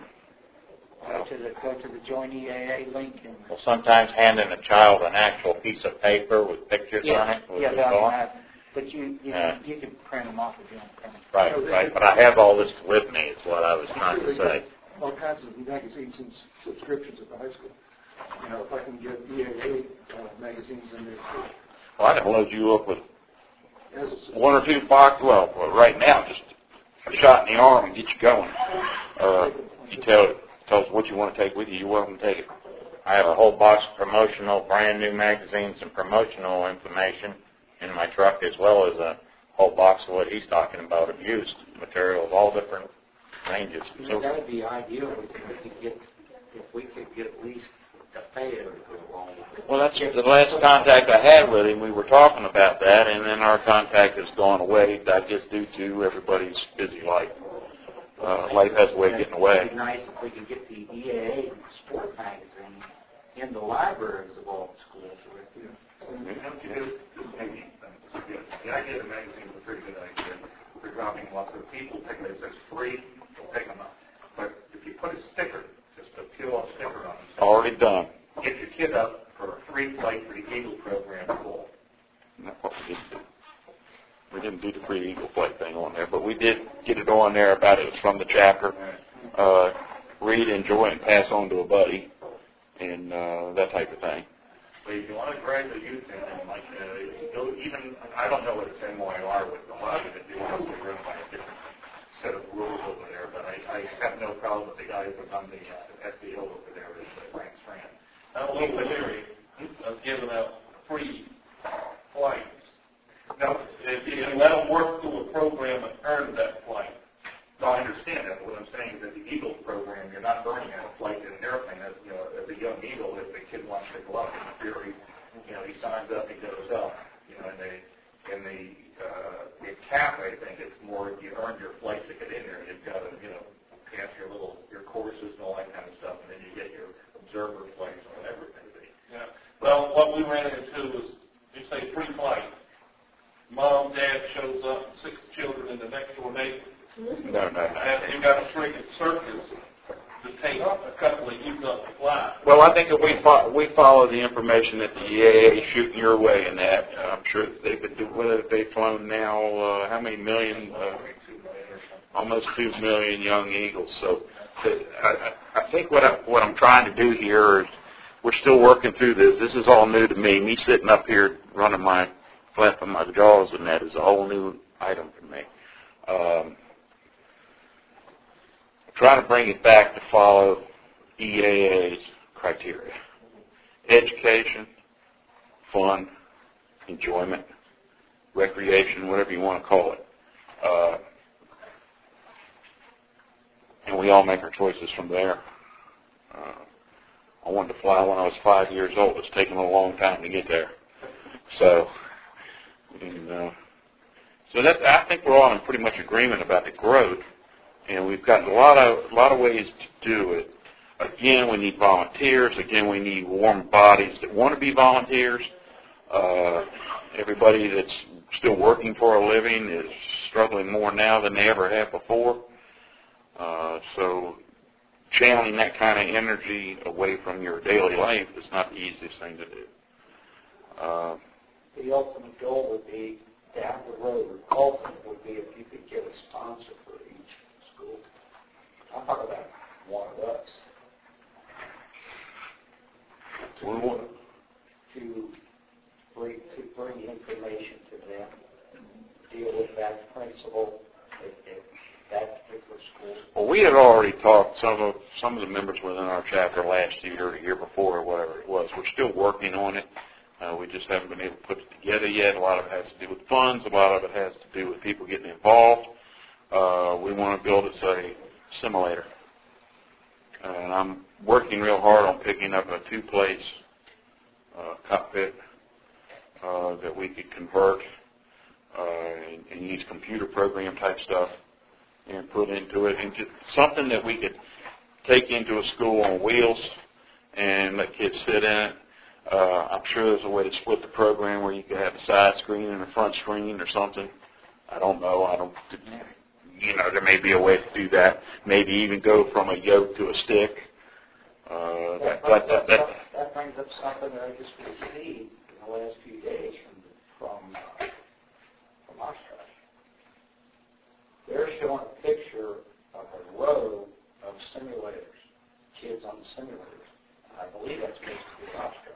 Go to the Join EAA link. And well, sometimes handing a child an actual piece of paper with pictures on it. But you can print them off if you want to print them. Right. But I have all this with me is what I was trying to say. All kinds of magazines and subscriptions at the high school. You know, if I can get EAA magazines in there too. Well, I can load you up with one or two boxes. Well, right now, just a shot in the arm and get you going. You tell us what you want to take with you. You're welcome to take it. I have a whole box of promotional, brand new magazines and promotional information in my truck, as well as a whole box of what he's talking about of used material of all different ranges. So that would be ideal if we could get at least a fair to go along with it. Well, that's the last contact I had with him. We were talking about that, and then our contact has gone away, I guess, due to everybody's busy life. Life has a way of getting away. It would be nice if we could get the EAA sport magazine in the libraries of all the schools. The idea of the magazine is a pretty good idea. We're dropping lots of people. Take it as free, we'll pick them up. But if you put a sticker, just a peel-off sticker on them. Already done. Get your kid up for a free flight for the Eagle program fall. That's what we didn't do. We didn't do the free Eagle flight thing on there, but we did get it on there about it was from the chapter. Read, enjoy, and pass on to a buddy, and that type of thing. But if you want to drag the youth in, and like, go even, I don't know what its MYR would allow you to do, it would be run by a different set of rules over there, but I have no problem with the guys that run the FBO over there, is Frank Strand. Now, local area of giving out free flights. No, And let them work through a program and earn that flight. no, I understand that, but what I'm saying is that the Eagles program, you're not burning a flight in an airplane. As, you know, as a young Eagle, if the kid wants to go up, in theory, you know, he signs up, he goes up. You know, in the cap, I think it's more you earn your flight to get in there. You've got to, you know, pass your courses and all that kind of stuff, and then you get your observer flights or whatever it may be. Yeah. Well, what we ran into was, you say free flight. Mom, dad shows up, 6 children in the next door neighbor. No. And you got a freaking circus to take a couple of youth up to fly. Well, I think if we follow the information that the EAA is shooting your way in that, I'm sure that they've been doing, whether they've flown now, how many million? Almost 2 million young Eagles. So I think what I'm trying to do here is we're still working through this. This is all new to me. Me sitting up here running my flapping my jaws and that is a whole new item for me. Trying to bring it back to follow EAA's criteria. Education, fun, enjoyment, recreation, whatever you want to call it. And we all make our choices from there. I wanted to fly when I was 5 years old. It's taken a long time to get there. So that I think we're all in pretty much agreement about the growth. And we've got a lot of ways to do it. Again, we need volunteers. Again, we need warm bodies that want to be volunteers. Everybody that's still working for a living is struggling more now than they ever have before. So channeling that kind of energy away from your daily life is not the easiest thing to do. The ultimate goal would be down the road. Ultimate would be if you could get a sponsor for each school. I'm talking about one of us. To bring information to them, deal with that principal at that particular school. Well, we had already talked some of the members within our chapter last year or the year before or whatever it was. We're still working on it. We just haven't been able to put it together yet. A lot of it has to do with funds. A lot of it has to do with people getting involved. We want to build us a simulator. And I'm working real hard on picking up a 2-place cockpit that we could convert and use computer program type stuff and put into it. And just something that we could take into a school on wheels and let kids sit in it. I'm sure there's a way to split the program where you could have a side screen and a front screen or something. I don't know. There may be a way to do that. Maybe even go from a yoke to a stick. That brings up something that I just received in the last few days from Oshkosh. They're showing a picture of a row of simulators, kids on the simulators. I believe that's basically Oshkosh.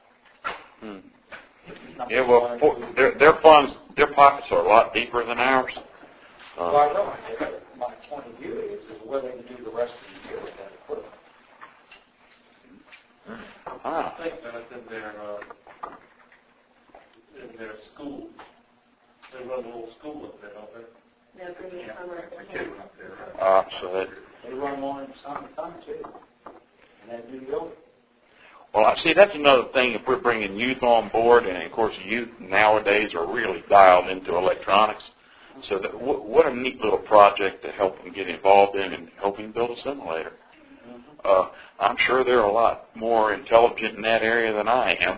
Yeah, well, their pockets are a lot deeper than ours. Well, I know. My point of view is willing to do the rest of the year with that equipment. I think that's in their school. They run a little school up there, don't they? No, for me, So They run one in summertime too, and that New York. well, I see that's another thing. If we're bringing youth on board, and of course, youth nowadays are really dialed into electronics. So that what a neat little project to help them get involved in and helping build a simulator. I'm sure they're a lot more intelligent in that area than I am.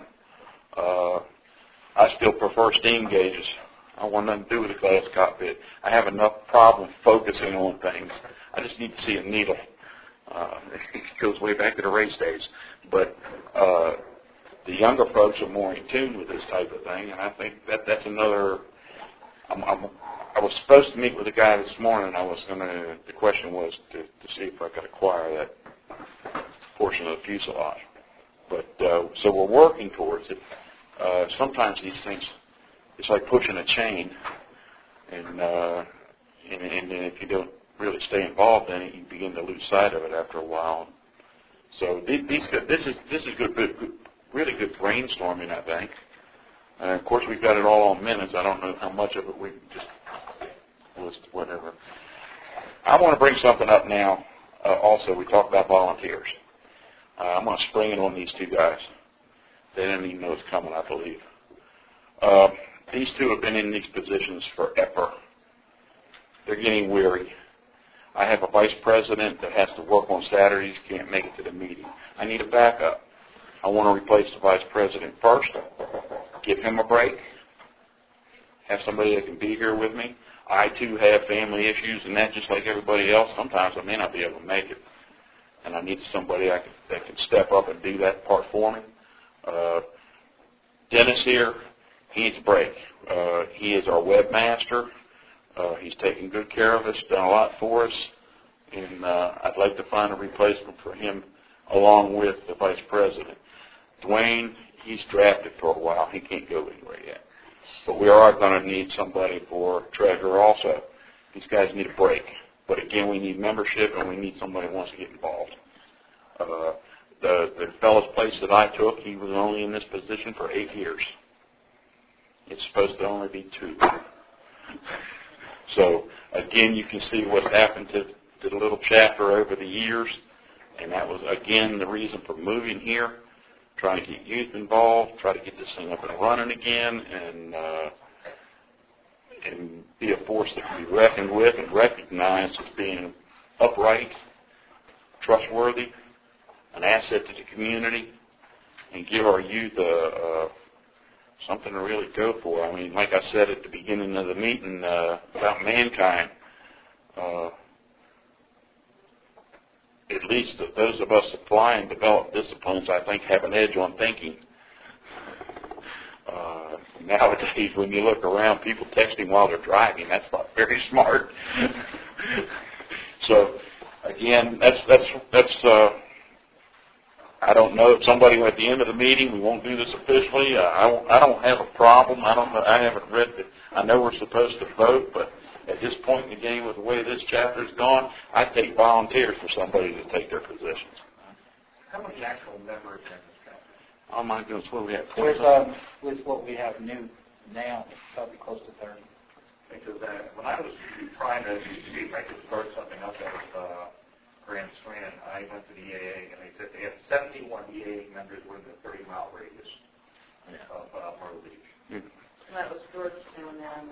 I still prefer steam gauges. I want nothing to do with a glass cockpit. I have enough problem focusing on things. I just need to see a needle. It goes way back to the race days. But the younger folks are more in tune with this type of thing, and I think that's another. I was supposed to meet with a guy this morning. The question was to see if I could acquire that portion of the fuselage. But so we're working towards it. Sometimes these things, it's like pushing a chain, and if you don't really stay involved in it, you begin to lose sight of it after a while. So this is good, really good brainstorming, I think. And of course, we've got it all on minutes. I don't know how much of it we just list, whatever. I want to bring something up now. Also, we talked about volunteers. I'm going to spring it on these two guys. They didn't even know it's coming, I believe. These two have been in these positions forever. They're getting weary. I have a vice president that has to work on Saturdays, can't make it to the meeting. I need a backup. I want to replace the vice president first, give him a break, have somebody that can be here with me. I, too, have family issues, and that just like everybody else, sometimes I may not be able to make it. And I need somebody that can step up and do that part for me. Dennis here, he needs a break. He is our webmaster. He's taken good care of us, done a lot for us, and I'd like to find a replacement for him along with the vice president. Dwayne, he's drafted for a while. He can't go anywhere yet. But we are going to need somebody for treasurer also. These guys need a break. But again, we need membership, and we need somebody who wants to get involved. The fellow's place that I took, he was only in this position for 8 years. It's supposed to only be 2. So, again, you can see what happened to the little chapter over the years. And that was, again, the reason for moving here, trying to get youth involved, try to get this thing up and running again, and be a force that can be reckoned with and recognized as being upright, trustworthy, an asset to the community, and give our youth something to really go for. I mean, like I said at the beginning of the meeting about mankind, at least those of us that fly and develop disciplines, I think, have an edge on thinking. Nowadays, when you look around, people texting while they're driving, that's not very smart. So, again, that's I don't know if somebody at the end of the meeting, we won't do this officially. I don't have a problem. I haven't read it. I know we're supposed to vote, but at this point in the game, with the way this chapter's gone, I take volunteers for somebody to take their positions. How many actual members in this chapter? Oh my goodness, what do we have? With what we have new now, it's probably close to 30. Because when I was trying to see if I could start something up at Grand Strand, I went to the EAA, and they said they had 71 EAA members within the 30-mile radius of Myrtle Beach. And that was Georgetown and...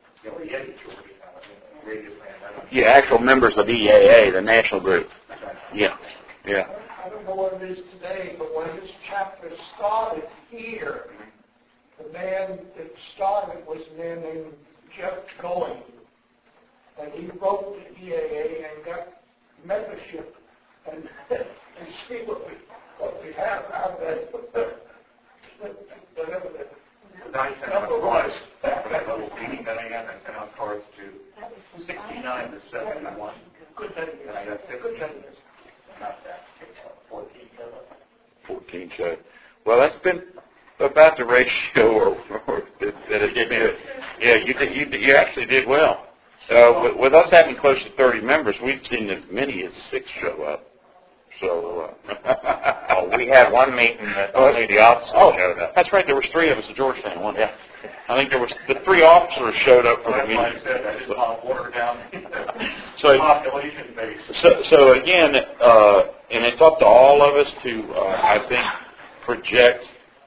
Yeah, actual members of EAA, the national group. Yeah. I don't know what it is today, but when this chapter started here, the man that started was a man named Jeff Going, and he wrote the EAA and got membership, and see what we have out there. Whatever the number was. That little meeting that I had, I sent out cards to 69 to 71. Good thing. And I got 50. Good thing. Not that. 14 so. Well, that's been about the ratio that it did. Yeah, you actually did well. With us having close to 30 members, we've seen as many as 6 show up. So we had one meeting that only the officers showed up. That's right. There was 3 of us at Georgetown one. Yeah. I think there was the 3 officers showed up for the meeting. Like I said, I just want to water down the population base. So again, and it's up to all of us to, I think, project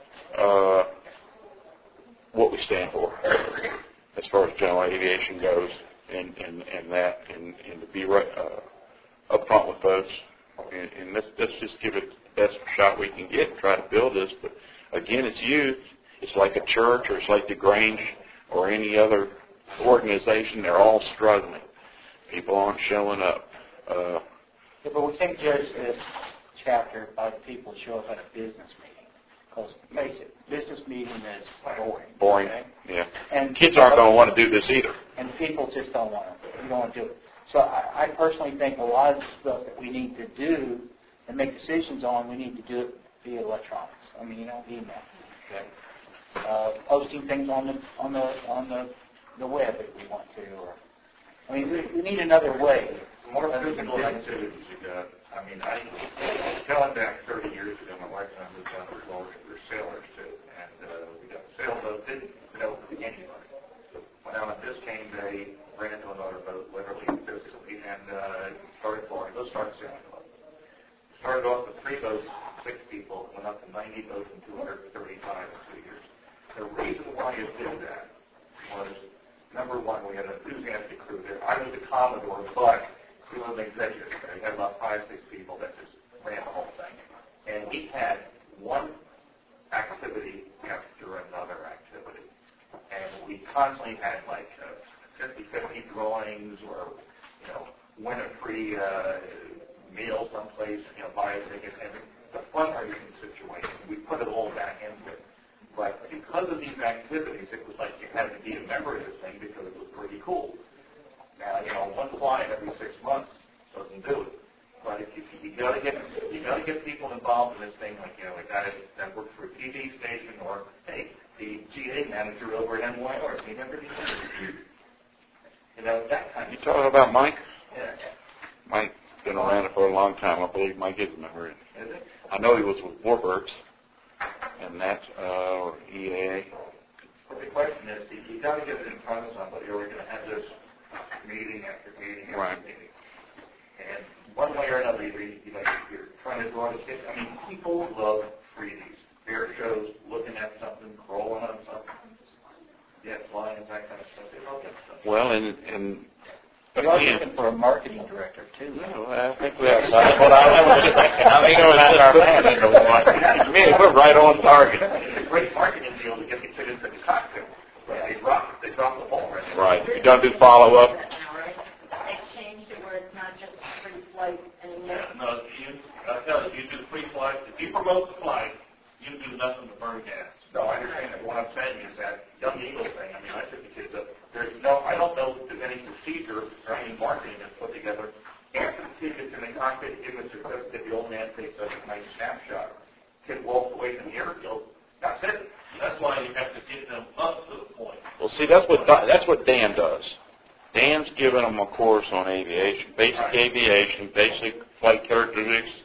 what we stand for as far as general aviation goes, and to be right, up front with folks. And let's just give it the best shot we can get and try to build this. But again, it's youth. It's like a church, or it's like the Grange, or any other organization. They're all struggling. People aren't showing up. But we can't judge this chapter by the people who show up at a business meeting. Because, face it, business meeting is boring. Boring, okay? Yeah. And kids aren't going to want to do this either. And people just don't want to do it. So I personally think a lot of the stuff that we need to do and make decisions on, we need to do it via electronics. I mean, email. Okay. Posting things on the web if we want to, or I mean, we need another way. More physical activities you got. I mean, going back 30 years ago, my wife and I moved down to Florida. We were sailors too, and we got sailboat. Didn't know anybody. Went out on Biscayne Bay, ran into another boat, literally physically, and started flooring. Those started sailing club. Started off with 3 boats, 6 people, went up to 90 boats and 235 in 2 years. The reason why it did that was, number one, we had an enthusiastic crew there. I was the Commodore, but we were an executive. We had about 5, 6 people that just ran the whole thing. And we had one activity after another activity. And we constantly had like 50-50 drawings or, win a free meal someplace, buy a ticket. And the fundraising situation, we put it all back into it. But because of these activities, it was like you had to be a member of this thing because it was pretty cool. Now, one flight every 6 months doesn't do it. But if you got to get people involved in this thing, like a guy that works for a TV station, or hey, the GA manager over at NYR, he never did that kind of. You talking about Mike? Yeah. Mike's been around for a long time. I believe Mike is a member. Is it? I know he was with Warburgs, and that's EAA. But the question is, you got to get it in front of somebody, or we're going to have this meeting after meeting after meeting. And one way or another, you're trying to draw the kids. I mean, people love freebies, fair shows, looking at something, crawling on something, flying, that kind of stuff. They love that stuff. Well, and we're also looking for a marketing director too. No, I think we have. That's what I was just thinking. I think that's our man. We're right on target. It's a great marketing deal to get the kids into the cockpit. But they drop the ball right. Right. You don't do follow up. They changed it where it's not just a free flight anymore. Yeah, no, I tell you do the free flight. If you promote the flight, you do nothing but burn gas. No, I understand that. What I'm saying is that Young Eagle thing, I mean, I took the kids up. I don't know if there's any procedure or any marketing that's put together. After the kid gets in the cockpit, give him a certificate, the old man takes a nice snapshot. Kid walks away from the airfield. That's it. That's why you have to get them up to the point. Well, see, that's what Dan does. Dan's given them a course on aviation, basic aviation, basic flight characteristics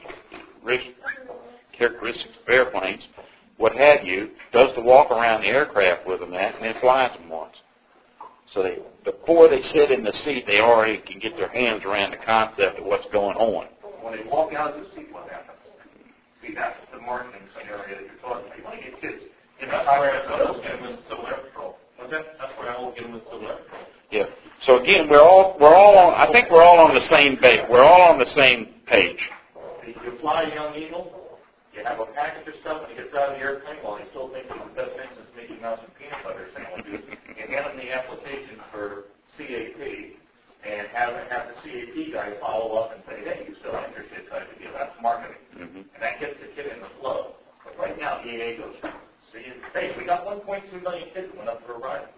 of airplanes, what have you, does the walk around the aircraft with them and then flies them once. So before they sit in the seat, they already can get their hands around the concept of what's going on. When they walk out of the seat, what happens? See, that's the marketing scenario that you're talking about. You want to get kids. That's where I will get them in civil air patrol. That's where I will get them in civil air patrol. Yeah. So again, we're all on. I think we're all on the same page. We're all on the same page. You fly a Young Eagle. You have a package of stuff when he gets out of the airplane while he still thinks it's the best thing since Mickey Mouse and peanut butter sandwiches. You hand him the application for CAP and have the CAP guy follow up and say, hey, you still interested type of deal. That's marketing. Mm-hmm. And that gets the kid in the flow. But right now, EAA goes, see, hey, we got 1.2 million kids went up for a ride.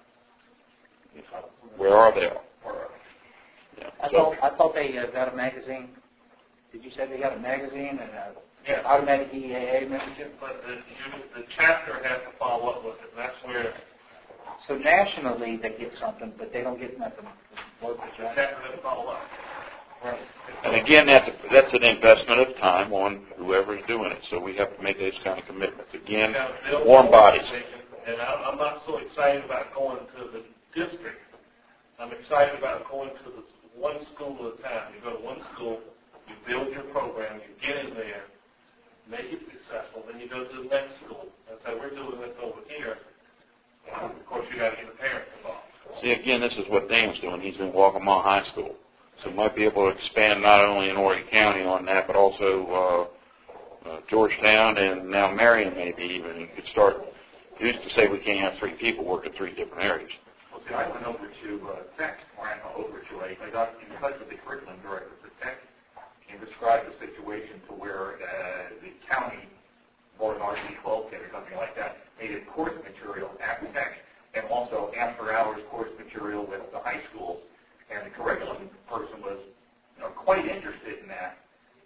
Where are they? Yeah. I thought they got a magazine. Did you say they got a magazine and automatic EAA membership? But the chapter has to follow up with it. That's where. So nationally they get something, but they don't get nothing local. The chapter has to follow up. Right. And again, that's an investment of time on whoever's doing it. So we have to make those kind of commitments. Again, warm bodies. And I'm not so excited about going to the district. I'm excited about going to the one school at a time. You go to one school, you build your program, you get in there, make it successful, then you go to the next school and say, we're doing this over here. And of course, you got to get the parents involved. See, again, this is what Dan's doing. He's in Waccamaw High School. So we might be able to expand not only in Horry County on that, but also Georgetown and now Marion maybe even. You could start. He used to say we can't have 3 people work in 3 different areas. Well, see, I went over to Tech, or I went over to I got in touch with the curriculum director for Tech and described the situation to where the county, or an RC-12 kid or something like that, needed course material at Tech and also after-hours course material with the high schools. And the curriculum person was quite interested in that.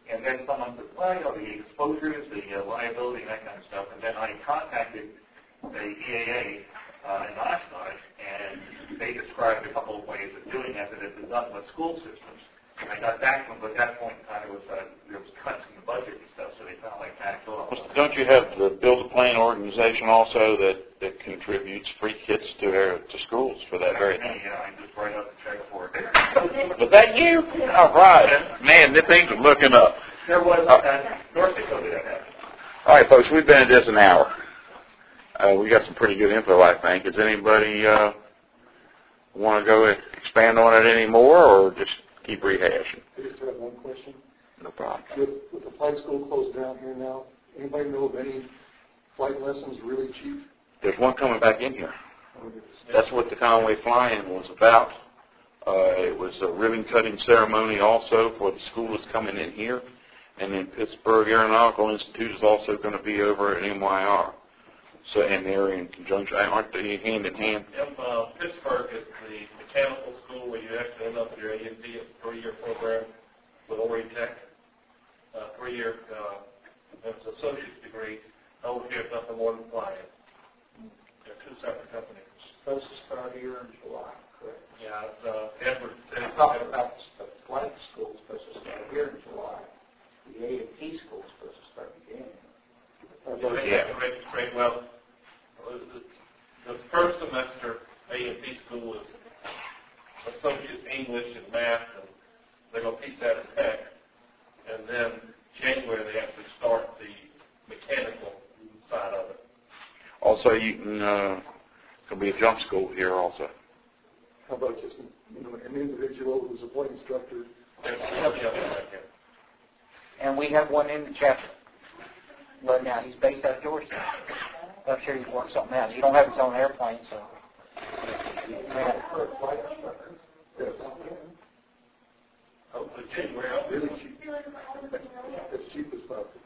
And then someone said, well, the exposures, the liability, and that kind of stuff. And then I contacted the EAA in Oshkosh, and they described a couple of ways of doing that had been done with school systems. And I got back to them, but at that point in time, there was cuts in the budget and stuff, so they kind of like backed off. Don't you have the Build a Plan organization also that contributes free kits to schools for that very thing? Yeah, I just write up a check for it. Was that you? All right. Man, the things are looking up. There was North Dakota that happened. All right, folks, we've been at this an hour. We got some pretty good info, I think. Does anybody want to go expand on it any more, or just keep rehashing? I just have one question. No problem. With the flight school closed down here now, anybody know of any flight lessons really cheap? There's one coming back in here. That's what the Conway fly-in was about. It was a ribbon-cutting ceremony also for the school that's coming in here. And then Pittsburgh Aeronautical Institute is also going to be over at MYR. So, and they're in conjunction. Aren't they hand in hand? Yep, Pittsburgh is the mechanical school where you actually end up with your A&D. It's a 3-year program with Ori Tech. 3-year, it's an associate's degree. Over here, it's nothing more than flying. They're two separate companies. Supposed to start here in July, correct? Yeah, Edward said. Talking about the flight school is supposed to start here in July. The A&P school is supposed to start in January. Yeah. Well, the first semester A&P school is associates English and math, and they're going to teach that at Tech. And then January they actually start the mechanical side of it. Also, you can there'll be a jump school here also. How about just an individual who's a flight instructor? And we have one in the chapter right now. He's based out of Georgetown. I'm sure he's worked something out. He don't have his own airplane, so. Hopefully January. Really cheap. As cheap as possible.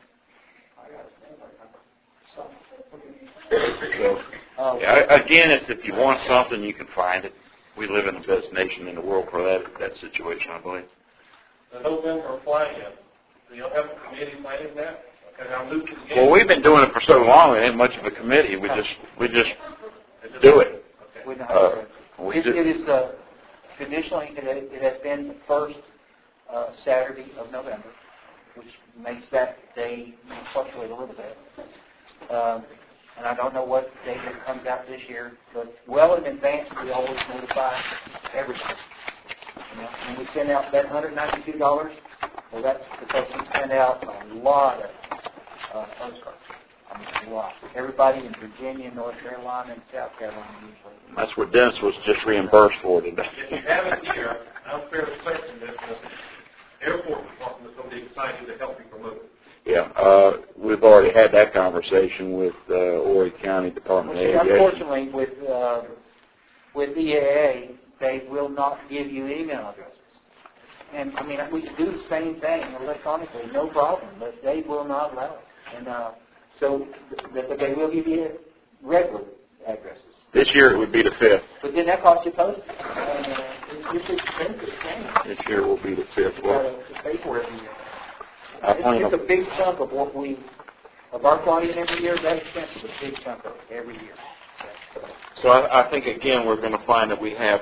So, again, it's if you want something, you can find it. We live in the best nation in the world for that situation, I believe. The November fly-in, do you have a committee planning that? Okay, now move to the Well, we've been doing it for so long, it ain't much of a committee. We just do it. We know how to do it. It is traditionally, it has been the first Saturday of November, which makes that day fluctuate a little bit. And I don't know what date it comes out this year, but well in advance we always notify everybody. And we send out that $192. Well, that's because we send out a lot of postcards. I mean, a lot. Everybody in Virginia, North Carolina, and South Carolina usually. That's what Dennis was just reimbursed for today. If you have it here, I'm fairly certain that the airport department is going to be excited to help you promote it. Yeah, we've already had that conversation with Horry County Department of Aviation. Unfortunately, with EAA, they will not give you email addresses. And, I mean, we can do the same thing electronically, no problem, but they will not allow it. And but they will give you regular addresses. This year it would be the 5th. But then that costs you postage. It's expensive thing. This year will be the 5th. Well, to pay for it every year. It's a big chunk of of our flying every year. That expense is a big chunk of it every year. So I think, again, we're going to find that we have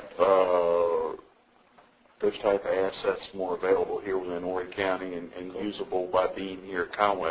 those type of assets more available here within Horry County and usable by being here at Conway.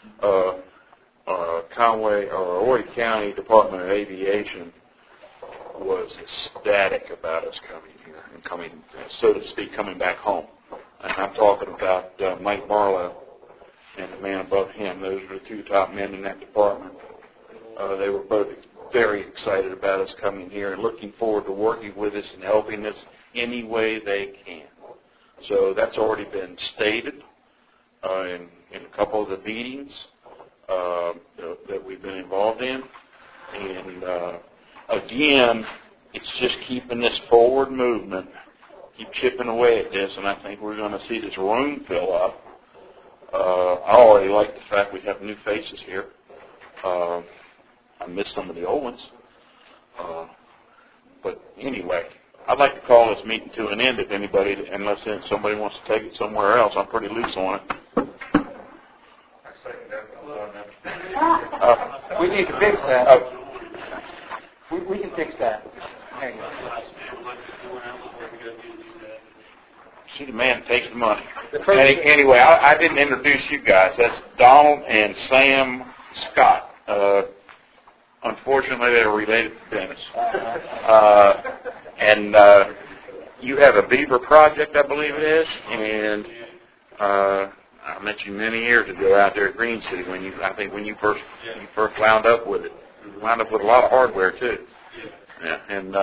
Horry County Department of Aviation was ecstatic about us coming here and coming, so to speak, coming back home. And I'm talking about Mike Barlow and the man above him. Those were the two top men in that department. They were both very excited about us coming here and looking forward to working with us and helping us any way they can. So that's already been stated in a couple of the meetings that we've been involved in. And again, it's just keeping this forward movement, keep chipping away at this, and I think we're going to see this room fill up. I already like the fact we have new faces here. I miss some of the old ones. But anyway, I'd like to call this meeting to an end unless somebody wants to take it somewhere else. I'm pretty loose on it. We need to fix that. We can fix that. There you go. See, the man takes the money. Anyway, I didn't introduce you guys. That's Donald and Sam Scott. Unfortunately, they're related to Dennis. And you have a beaver project, I believe it is, and I met you many years ago out there at Green City when you first wound up with it. You wound up with a lot of hardware too. Yeah, and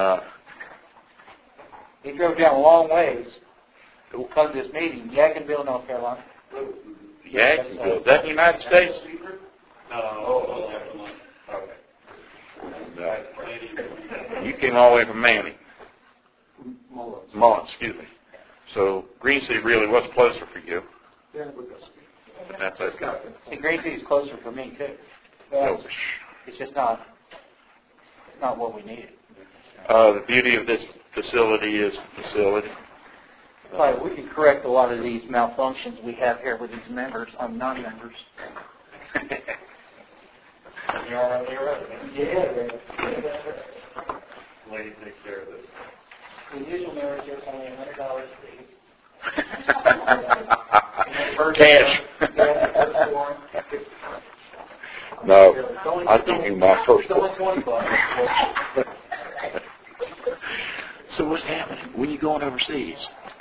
He drove down a long ways to come to this meeting, Yadkinville, North Carolina. Yadkinville, is that the United States? No. You came all the way from Manning. Mullins, excuse me. So Green City really was closer for you. Yeah, but That's okay. See, Green City is closer for me too. Well, it's just not. It's not what we needed. The beauty of this facility is the facility. Right, we can correct a lot of these malfunctions we have here with these members, non-members. You're all right there, Yeah. Lady takes care of this. The initial marriage is only $100 fee. Cash. No, I'll give you my first one. So what's happening? When are you going overseas?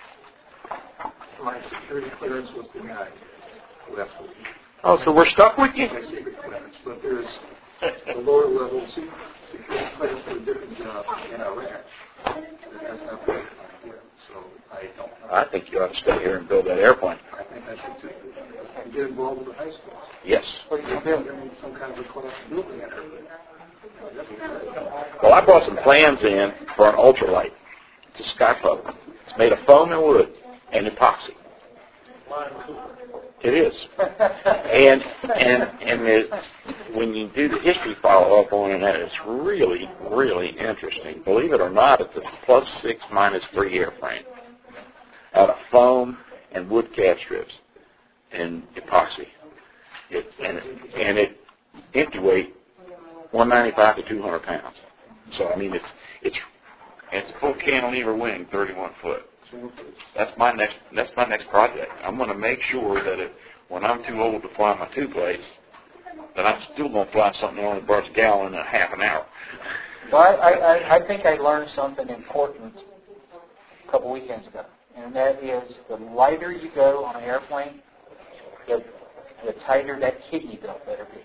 my security clearance was denied last week. Oh, so we're stuck with you? My secret clearance, but there's a lower level security clearance for a different job in Iraq. It has not been here, so I don't know. I think you ought to stay here and build that airplane. I think I should too. And get involved with the high schools. Yes. What are you doing? Some kind of a class building and everything. Well, I brought some plans in for an ultralight. It's a sky boat. It's made of foam and wood and epoxy. It is. And it's, when you do the history follow-up on it, it's really, really interesting. Believe it or not, it's a +6 -3 airframe out of foam and wood cab strips and epoxy. And it empty weight 195 to 200 pounds. So I mean, it's full cantilever wing, 31 foot. That's my next project. I'm going to make sure that when I'm too old to fly my two-place, that I'm still going to fly something that only burns a gallon in a half an hour. Well, I think I learned something important a couple weekends ago, and that is the lighter you go on an airplane, the tighter that kidney belt better be.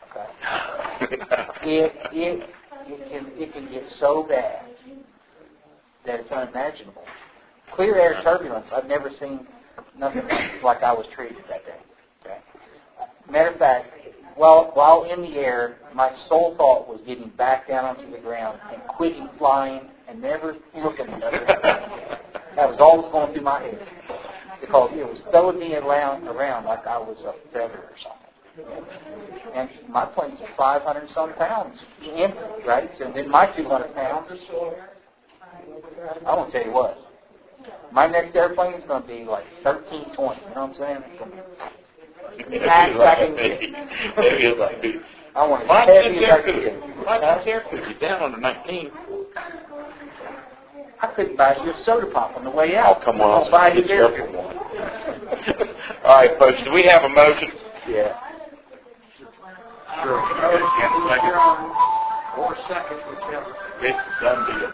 Okay. It can get so bad that it's unimaginable. Clear air turbulence, I've never seen nothing like I was treated that day. Okay. Matter of fact, while in the air, my sole thought was getting back down onto the ground and quitting flying and never looking at it. That was all that was going through my head, because it was throwing me around like I was a feather or something. And my plane's 500-some pounds empty, right? So then my 200 pounds, I won't tell you what. My next airplane is going to be like 1320. You know what I'm saying? It's going to be packed back in the I want as heavy as I can get. My chair could be down on the 19. I couldn't buy you a soda pop on the way out. Oh, come on. I'll buy you Be there. careful. All right, folks, do we have a motion? Yeah. Sure. Or second, whichever. It's a done deal.